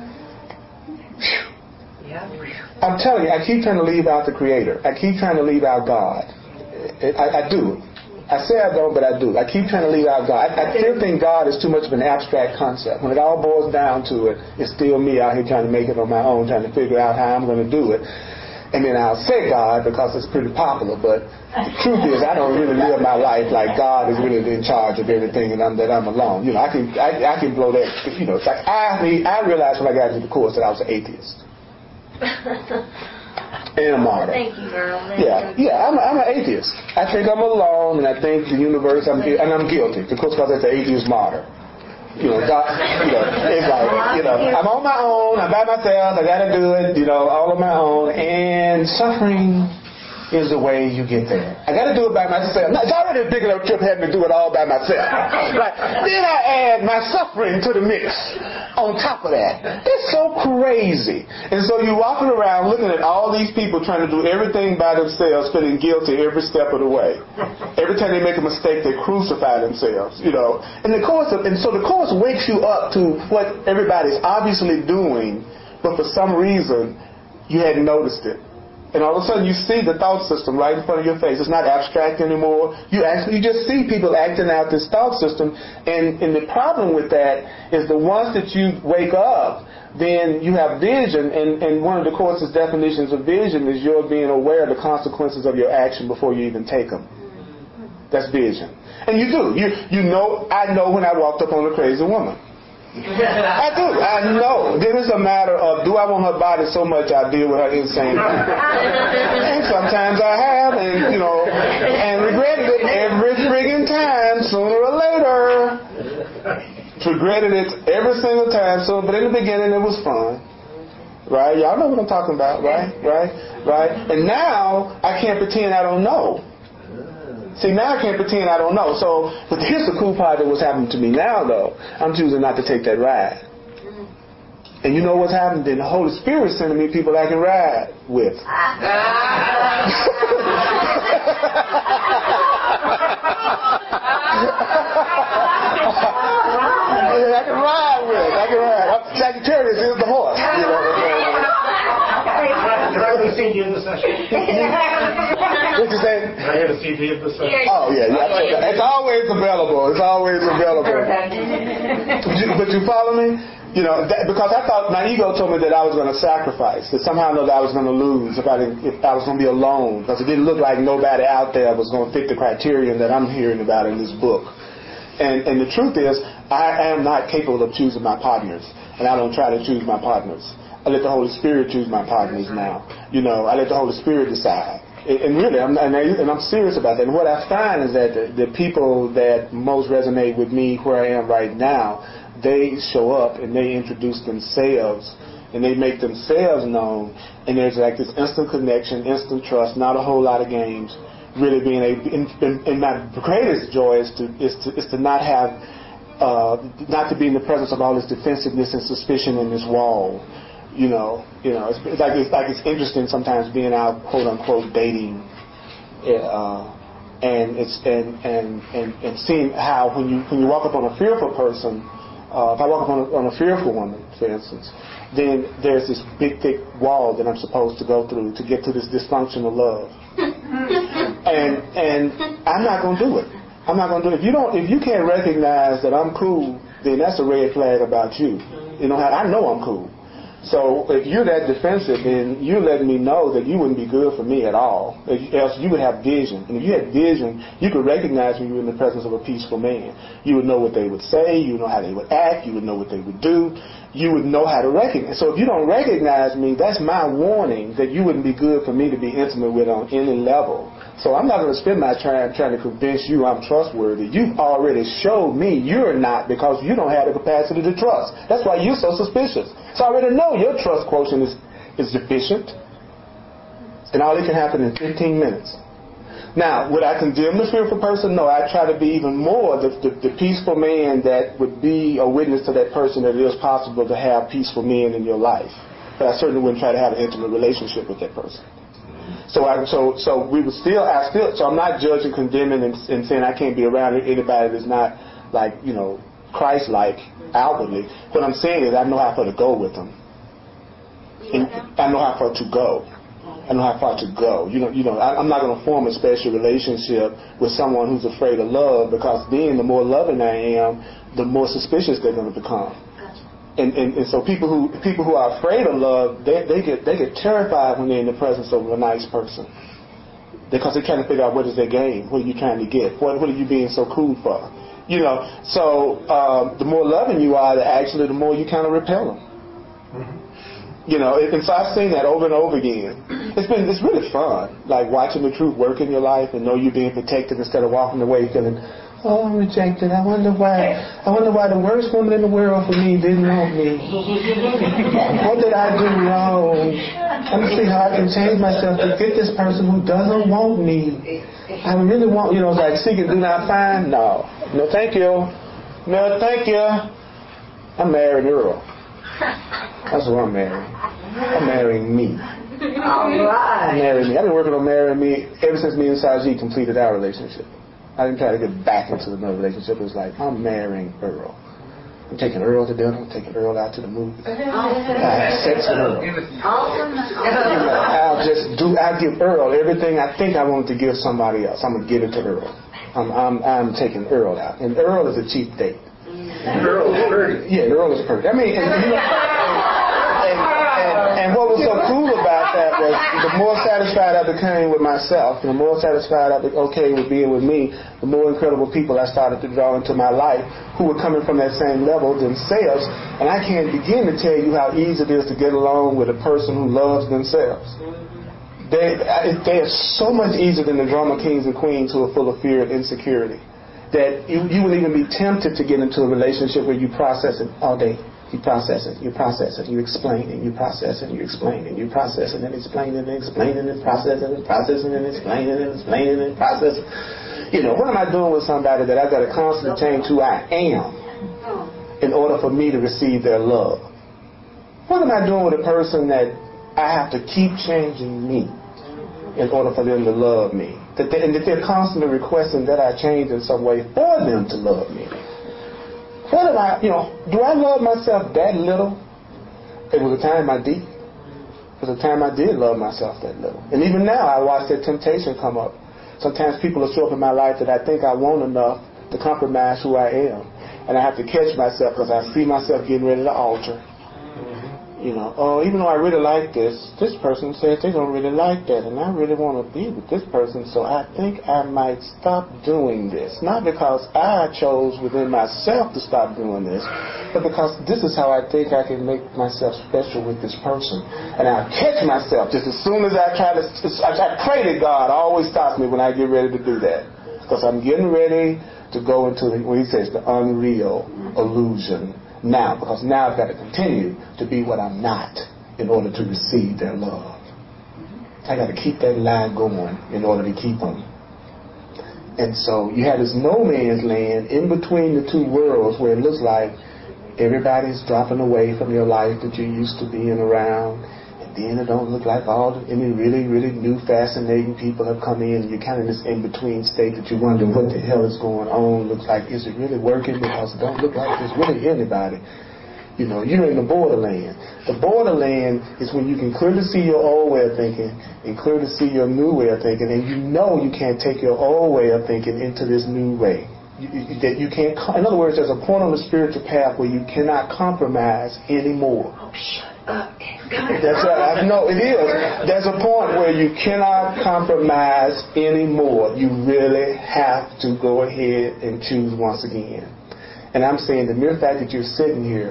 I'm telling you, I keep trying to leave out the Creator. I keep trying to leave out God. I, I do. I say I don't, but I do. I keep trying to leave out God. I, I still think God is too much of an abstract concept. When it all boils down to it, it's still me out here trying to make it on my own, trying to figure out how I'm going to do it. And then I'll say God because it's pretty popular, but the truth is I don't really live my life like God is really in charge of everything and I'm, that I'm alone. You know, I can I, I can blow that. You know, it's like I I realized when I got into the course that I was an atheist. And a martyr. Thank you, girl. Thank yeah, you. yeah. I'm, a, I'm an atheist. I think I'm alone, and I think the universe. I'm, and I'm guilty. Of course, because that's an atheist martyr. You know, God, you know, it's like, you know, I'm on my own. I'm by myself. I got to do it. You know, all on my own. And suffering is the way you get there. I got to do it by myself. It's already a big enough trip having to do it all by myself. Right? Then I add my suffering to the mix on top of that. It's so crazy. And so you're walking around looking at all these people trying to do everything by themselves, feeling guilty every step of the way. Every time they make a mistake, they crucify themselves, you know. And the course, of, and so the course wakes you up to what everybody's obviously doing, but for some reason you hadn't noticed it. And all of a sudden you see the thought system right in front of your face. It's not abstract anymore. You actually you just see people acting out this thought system. And, and the problem with that is the once that you wake up, then you have vision. And, and one of the Course's definitions of vision is your being aware of the consequences of your action before you even take them. That's vision. And you do. You, you know, I know when I walked up on a crazy woman. I do. I know. Then it's a matter of, do I want her body so much I deal with her insane body? And sometimes I have, and you know, and regretted it every friggin' time, sooner or later. Regretted it every single time. So, but in the beginning it was fun. Right? Y'all know what I'm talking about, right? Right? Right? And now I can't pretend I don't know. See, now I can't pretend I don't know. So, but here's the cool part of what's happening to me now, though. I'm choosing not to take that ride. And you know what's happened? Then the Holy Spirit's sending me people I can ride with. I can ride with. I can ride. Sagittarius is the horse. You know? Can I have a C D of the session? What'd you say? Can I have a C D of the session? Oh, yeah. yeah. It's always available. It's always available. But you, but you follow me? You know, that, because I thought my ego told me that I was going to sacrifice, that somehow or another I was going to lose, if I, didn't, if I was going to be alone, because it didn't look like nobody out there was going to fit the criterion that I'm hearing about in this book. And, and the truth is, I am not capable of choosing my partners, and I don't try to choose my partners. I let the Holy Spirit choose my partners now. You know, I let the Holy Spirit decide. And really, I'm, and, I, and I'm serious about that. And what I find is that the, the people that most resonate with me where I am right now, they show up and they introduce themselves and they make themselves known. And there's like this instant connection, instant trust, not a whole lot of games. Really being a, and, and my greatest joy is to is to is to not have, uh, not to be in the presence of all this defensiveness and suspicion in this wall. You know, you know, it's, it's like it's like it's interesting sometimes being out, quote unquote, dating, uh, and it's and, and and and seeing how when you when you walk up on a fearful person, uh, if I walk up on a, on a fearful woman, for instance, then there's this big thick wall that I'm supposed to go through to get to this dysfunctional love, and and I'm not gonna do it. I'm not gonna do it. If you don't, if you can't recognize that I'm cool, then that's a red flag about you. You know, I know I'm cool. So if you're that defensive, then you're letting me know that you wouldn't be good for me at all. Else you would have vision. And if you had vision, you could recognize when you were in the presence of a peaceful man. You would know what they would say. You would know how they would act. You would know what they would do. you would know how to recognize. So if you don't recognize me, that's my warning that you wouldn't be good for me to be intimate with on any level. So I'm not going to spend my time trying to convince you I'm trustworthy. You've already showed me you're not, because you don't have the capacity to trust. That's why you're so suspicious. So I already know your trust quotient is, is deficient. And all it can happen in fifteen minutes. Now, would I condemn the fearful person? No, I try to be even more the, the, the peaceful man that would be a witness to that person that it is possible to have peaceful men in your life. But I certainly wouldn't try to have an intimate relationship with that person. So I, so, so we would still, I still, so I'm not judging, condemning, and, and saying I can't be around anybody that's not like, you know, Christ-like outwardly. What I'm saying is I know how far to go with them. And I know how far to go. I know how far to go. You know, you know. I, I'm not going to form a special relationship with someone who's afraid of love, because then the more loving I am, the more suspicious they're going to become. And, and and so people who people who are afraid of love, they they get they get terrified when they're in the presence of a nice person, because they're trying to figure out what is their game, what are you trying to get, what what are you being so cool for, you know. So um, the more loving you are, actually, the more you kind of repel them. Mm-hmm. You know, and so I've seen that over and over again. It's been, it's really fun, like watching the truth work in your life and know you're being protected instead of walking away feeling, oh, I'm rejected. I wonder why. I wonder why the worst woman in the world for me didn't want me. What did I do wrong? Let me see how I can change myself to get this person who doesn't want me. I really want, you know, it's like seek and do not find. No, no, thank you. No, thank you. I'm married Earl. That's what I'm marrying. I'm marrying me. All right. I'm marrying me. I've been working on marrying me ever since me and Saji completed our relationship. I didn't try to get back into another relationship. It was like, I'm marrying Earl. I'm taking Earl to dinner. I'm taking Earl out to the movies. I have sex with Earl. I'll just do, I'll give Earl everything I think I wanted to give somebody else. I'm going to give it to Earl. I'm, I'm, I'm taking Earl out. And Earl is a cheap date. Earl is pretty. Yeah, Earl is pretty. I mean, and, you know, and, and, and what was so cool about that was the more satisfied I became with myself, and the more satisfied I became okay with being with me, the more incredible people I started to draw into my life who were coming from that same level themselves. And I can't begin to tell you how easy it is to get along with a person who loves themselves. They, they are so much easier than the drama kings and queens who are full of fear and insecurity. That you, you will even be tempted to get into a relationship where you process it all day. You process it, you process it, you explain it, you process it, you explain it, you process it and explain it and explain it and process it and process it and explain it and explain it and process it. You know, what am I doing with somebody that I've got to constantly change who I am in order for me to receive their love? What am I doing with a person that I have to keep changing me in order for them to love me? That they, and that they're constantly requesting that I change in some way for them to love me. What am I, you know, do I love myself that little? It was a time I did. It was a time I did love myself that little. And even now I watch that temptation come up. Sometimes people will show up in my life that I think I want enough to compromise who I am. And I have to catch myself because I see myself getting ready to alter. You know, oh, even though I really like this, this person says they don't really like that, and I really want to be with this person, so I think I might stop doing this. Not because I chose within myself to stop doing this, but because this is how I think I can make myself special with this person. And I'll catch myself just as soon as I try to, I pray to God, always stops me when I get ready to do that. Because I'm getting ready to go into, the, what he says, the unreal illusion. Now, because now I've got to continue to be what I'm not in order to receive their love. I got to keep that line going in order to keep them. And so you have this no man's land in between the two worlds where it looks like everybody's dropping away from your life that you're used to being around. And then it don't look like all the, any really, really new, fascinating people have come in. And you're kind of in this in-between state that you wonder what the hell is going on. Looks like, is it really working? Because it don't look like there's really anybody. You know, you're in the borderland. The borderland is when you can clearly see your old way of thinking and clearly see your new way of thinking. And you know you can't take your old way of thinking into this new way. You, you, that you can't. In other words, there's a point on the spiritual path where you cannot compromise anymore. Oh, shut up. That's right. No, it is. There's a point where you cannot compromise anymore. You really have to go ahead and choose once again. And I'm saying the mere fact that you're sitting here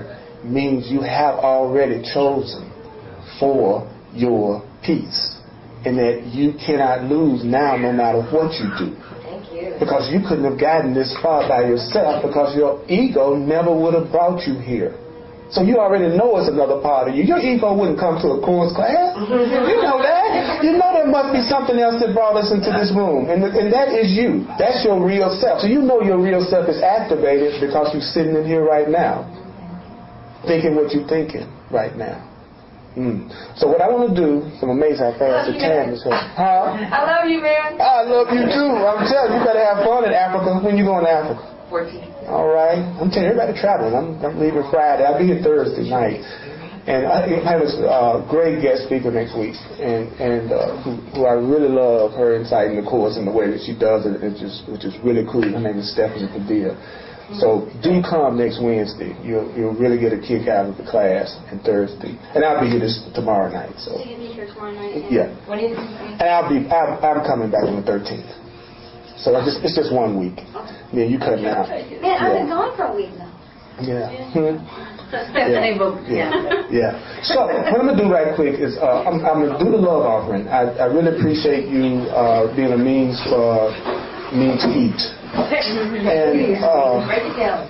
means you have already chosen for your peace, and that you cannot lose now no matter what you do. Thank you. Because you couldn't have gotten this far by yourself, because your ego never would have brought you here. So you already know it's another part of you. Your ego wouldn't come to a course class. You know that. You know there must be something else that brought us into this room. And, and that is you. That's your real self. So you know your real self is activated because you're sitting in here right now, thinking what you're thinking right now. Mm. So what I want to do, I'm amazed how fast the time is going. Huh? I love you, man. I love you too. I'm telling you, you better have fun in Africa. When you going to Africa? fourteen. All right. I'm telling you, everybody traveling. I'm, I'm leaving Friday. I'll be here Thursday night. And I have a uh, great guest speaker next week, and and uh, who, who I really love her insight in the course and the way that she does it, which is which is really cool. Her name is Stephanie Padilla. So do come next Wednesday. You'll you'll really get a kick out of the class, and Thursday, and I'll be here this tomorrow night. So, So you'll be here tomorrow night? Yeah. What do you think? And I'll be I'm, I'm coming back on the thirteenth. So I just it's just one week. Yeah, you cutting out. Man, I've Yeah. been gone for a week now. Yeah. Hmm. Stephanie will. Yeah. Yeah. So what I'm gonna do right quick is uh, I'm, I'm gonna do the love offering. I, I really appreciate you uh, being a means for me to eat. And uh, Break it down.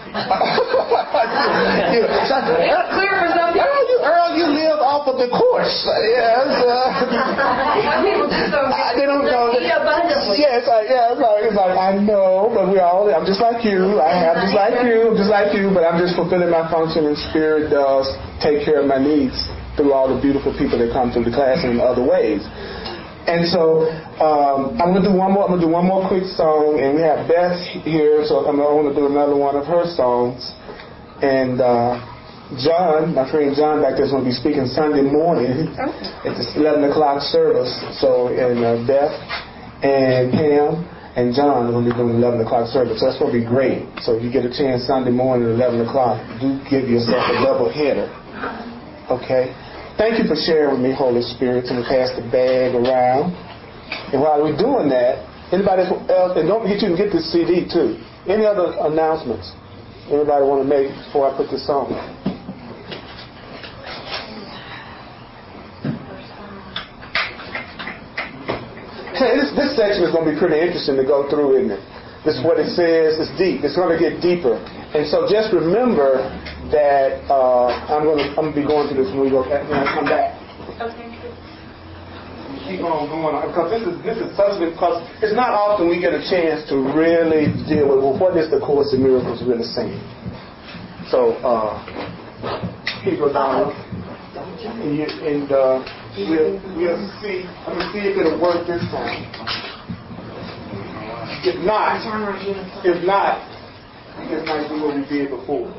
you know, so, Clear for some people. Earl, you, Earl, you live off of the course. Yes. Uh, People just don't I- they don't know. eat abundantly. Yeah, it's like, yeah, it's like, it's like, I know, but we all, I'm just like you. I am just like you, I'm just like you, but I'm just fulfilling my function, and Spirit does take care of my needs through all the beautiful people that come through the class and in other ways. And so um, I'm gonna do one more. I'm gonna do one more quick song, and we have Beth here, so I'm gonna do another one of her songs. And uh, John, my friend John back there, is gonna be speaking Sunday morning at the eleven o'clock service. So and uh, Beth and Pam and John are gonna be doing the eleven o'clock service. So that's gonna be great. So if you get a chance Sunday morning at eleven o'clock, do give yourself a double header. Okay. Thank you for sharing with me, Holy Spirit, and pass the bag around. And while we're doing that, anybody else, and don't forget you can get this C D too. Any other announcements anybody want to make before I put this on? Hey, this, this section is going to be pretty interesting to go through, isn't it? This is what it says. It's deep. It's going to get deeper. And so just remember that uh, I'm going to I'm going to be going through this when we go when I come back. Okay. Keep on going on, because this is this is such a, because it's not often we get a chance to really deal with, well, what is the Course in Miracles really saying. So uh, keep it down, and, you, and uh, we'll we'll see. I'm gonna see if it'll work this time. If not, if not, this might be what we did before.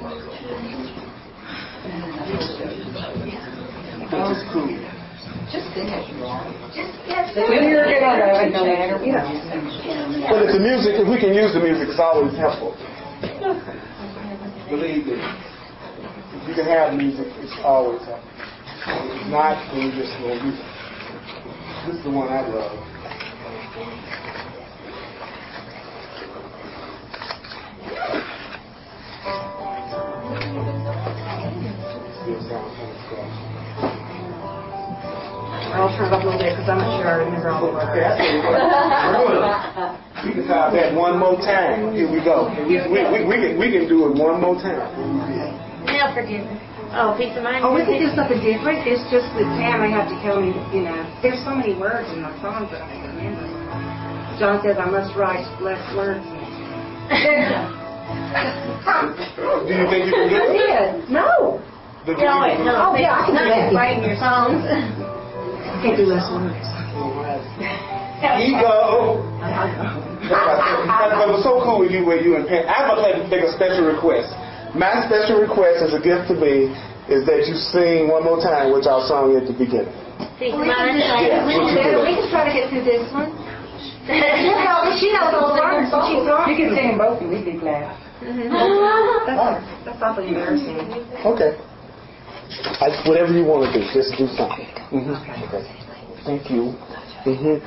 Which is cool. Just finish. But if the music, if we can use the music, it's always helpful. Believe me. If you can have music, it's always helpful. If it's not, then you just won't use it. This is the one I love. I'll turn it up a little bit because I'm not sure I remember all the words. Okay, I tell you what. We can try that one more time. Here we go. We, we, we, we, can, we can do it one more time. Now forgiveness. Oh, peace of mind. Oh, we could do something different. It's just that Pam may have to tell me, you know, there's so many words in the songs that I can't remember. John says I must write less words. Do you think you can do it? Yeah, no. The No, wait, no. Oh, yeah, I can do that. Writing your songs. Can't do less words. Ego. But it was so cool with you, where you and Pam. I must have to make a special request. My special request as a gift to me is that you sing one more time what y'all sung at the beginning. Peace of We can do mind. that. Yeah, We what can you do- do. we can try to get through this one. You know, she knows all the words. She's You can sing them both and we'd be glad. That's, that's awfully embarrassing. Okay. I, whatever you want to do, just do something. Mm-hmm. Okay. Thank you. Mm-hmm.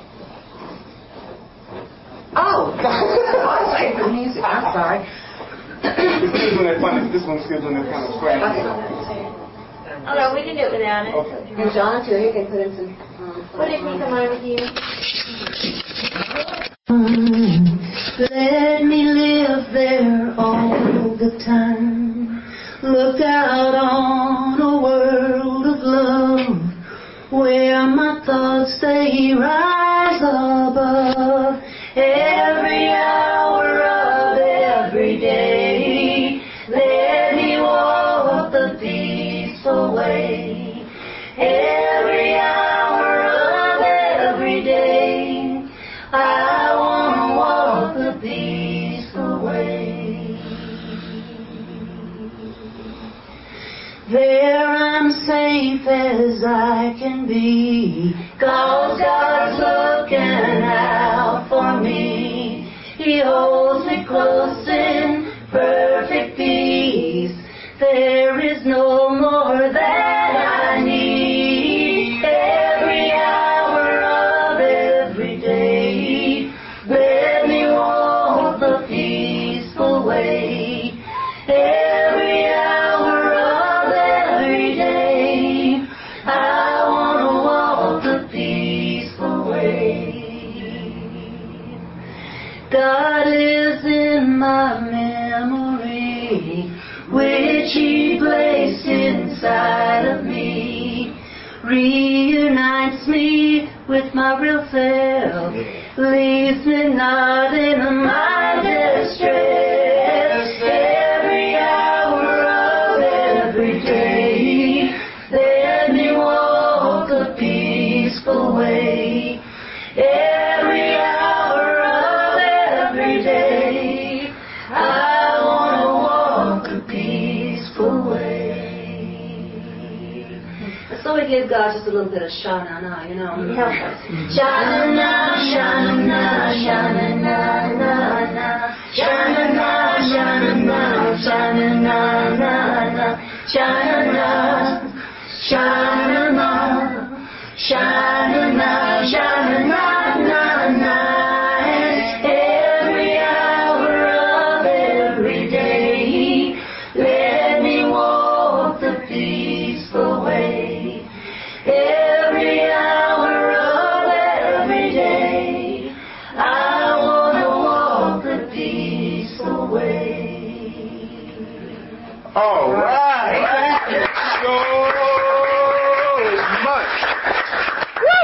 Oh! I say the music. I'm sorry. It's still doing that funny. This one's still doing that kind of scratch. Oh no, we can do it without it. Okay. And John, too, you can put in some... Um, What if we come over with you? Let me live there all the time. Look out on a world of love where my thoughts they rise above. Every hour of every day, let me walk the peaceful way. Every hour of every day, I wanna walk the peaceful way. There I'm safe as I can be, 'cause God's looking out for me. He holds me close in perfect peace. There is no more that I need. Every hour of every day, let me walk the peaceful way. Every hour of every day, I wanna walk the peaceful way. God lives in my memory, which He placed inside of me, reunites me with my real self, leaves me not in my distress. Every hour of every day, let me walk the peaceful way. Every hour of every day, I wanna walk the peaceful way. So we give God just a little bit of sha-na-na, you know. Help us. Sha-na-na, sha-na-na, sha-na-na-na-na. Sha-na-na, sha-na-na, sha-na-na-na-na. Sha-na-na, sha-na-na, sha-na-na, sha-na-na-na-na. Every hour of every day, let me walk the peaceful way. Every hour of every day, I wanna walk the peaceful way. All right. Thank you so much. Woo!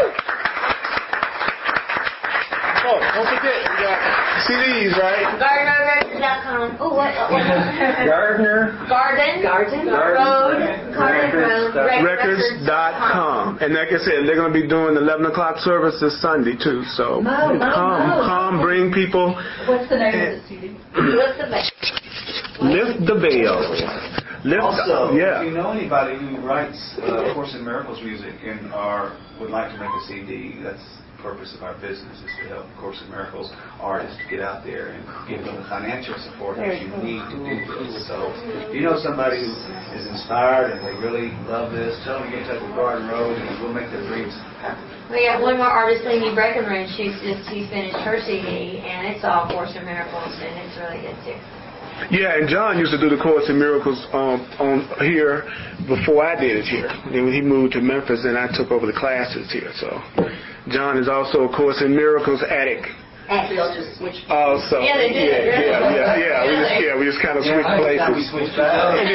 Oh, don't forget, we got C Ds, right? Gardner Records dot com. Oh, what? what Gardner. Garden. Garden? Road. Garden Road. Records dot com. And like I said, they're going to be doing the eleven o'clock service this Sunday, too. So Oh, come, oh, oh. come, bring people. What's the name of the C D? What's the best? Lift the veil. Lift Also, yeah. if you know anybody who writes uh, Course in Miracles music and are would like to make a C D, that's the purpose of our business, is to help Course in Miracles artists to get out there and give them the financial support that you need to do this. So if you know somebody who is inspired and they really love this, tell them to get in touch with Garden Road and we'll make their dreams happen. We got one more artist, Lady Breckenridge. She's just she finished her C D, and it's all Course in Miracles, and it's really good too. Yeah, and John used to do the Course in Miracles um, on here before I did it here. Then when he moved to Memphis, and I took over the classes here. So John is also a Course in Miracles addict. Actually, I'll just switch. Oh, so Yeah, they did. yeah, yeah, yeah, yeah. We just yeah, we just kind of switched Yeah, places. we switched back.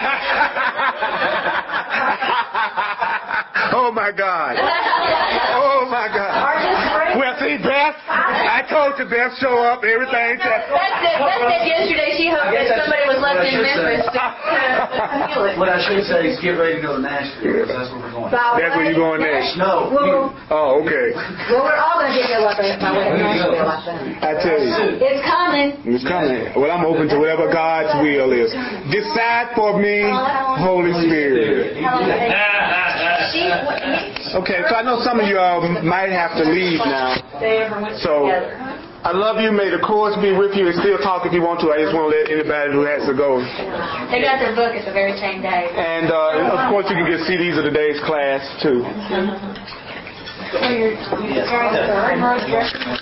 Oh my God! Oh my God! Well, see, Beth, I told you, Beth, show up, everything. Beth said, Beth said yesterday she hoped that somebody was left in Memphis to heal it. What I should say is get ready to go to Nashville, because that's where we're going. That's where you're going next. No. Well, Oh, okay. well, we're all going to get there by by way of Nashville, I think. I tell you. It's coming. It's coming. Well, I'm open to whatever God's will is. Decide for me, Holy Spirit. She, Okay, so I know some of you all might have to leave now. they ever went So, together. I love you. May the course be with you, and still talk if you want to. I just want to let anybody who has to go. They got their book at the very same day. And, uh, of course, you can get C Ds of today's class, too. So you're, you're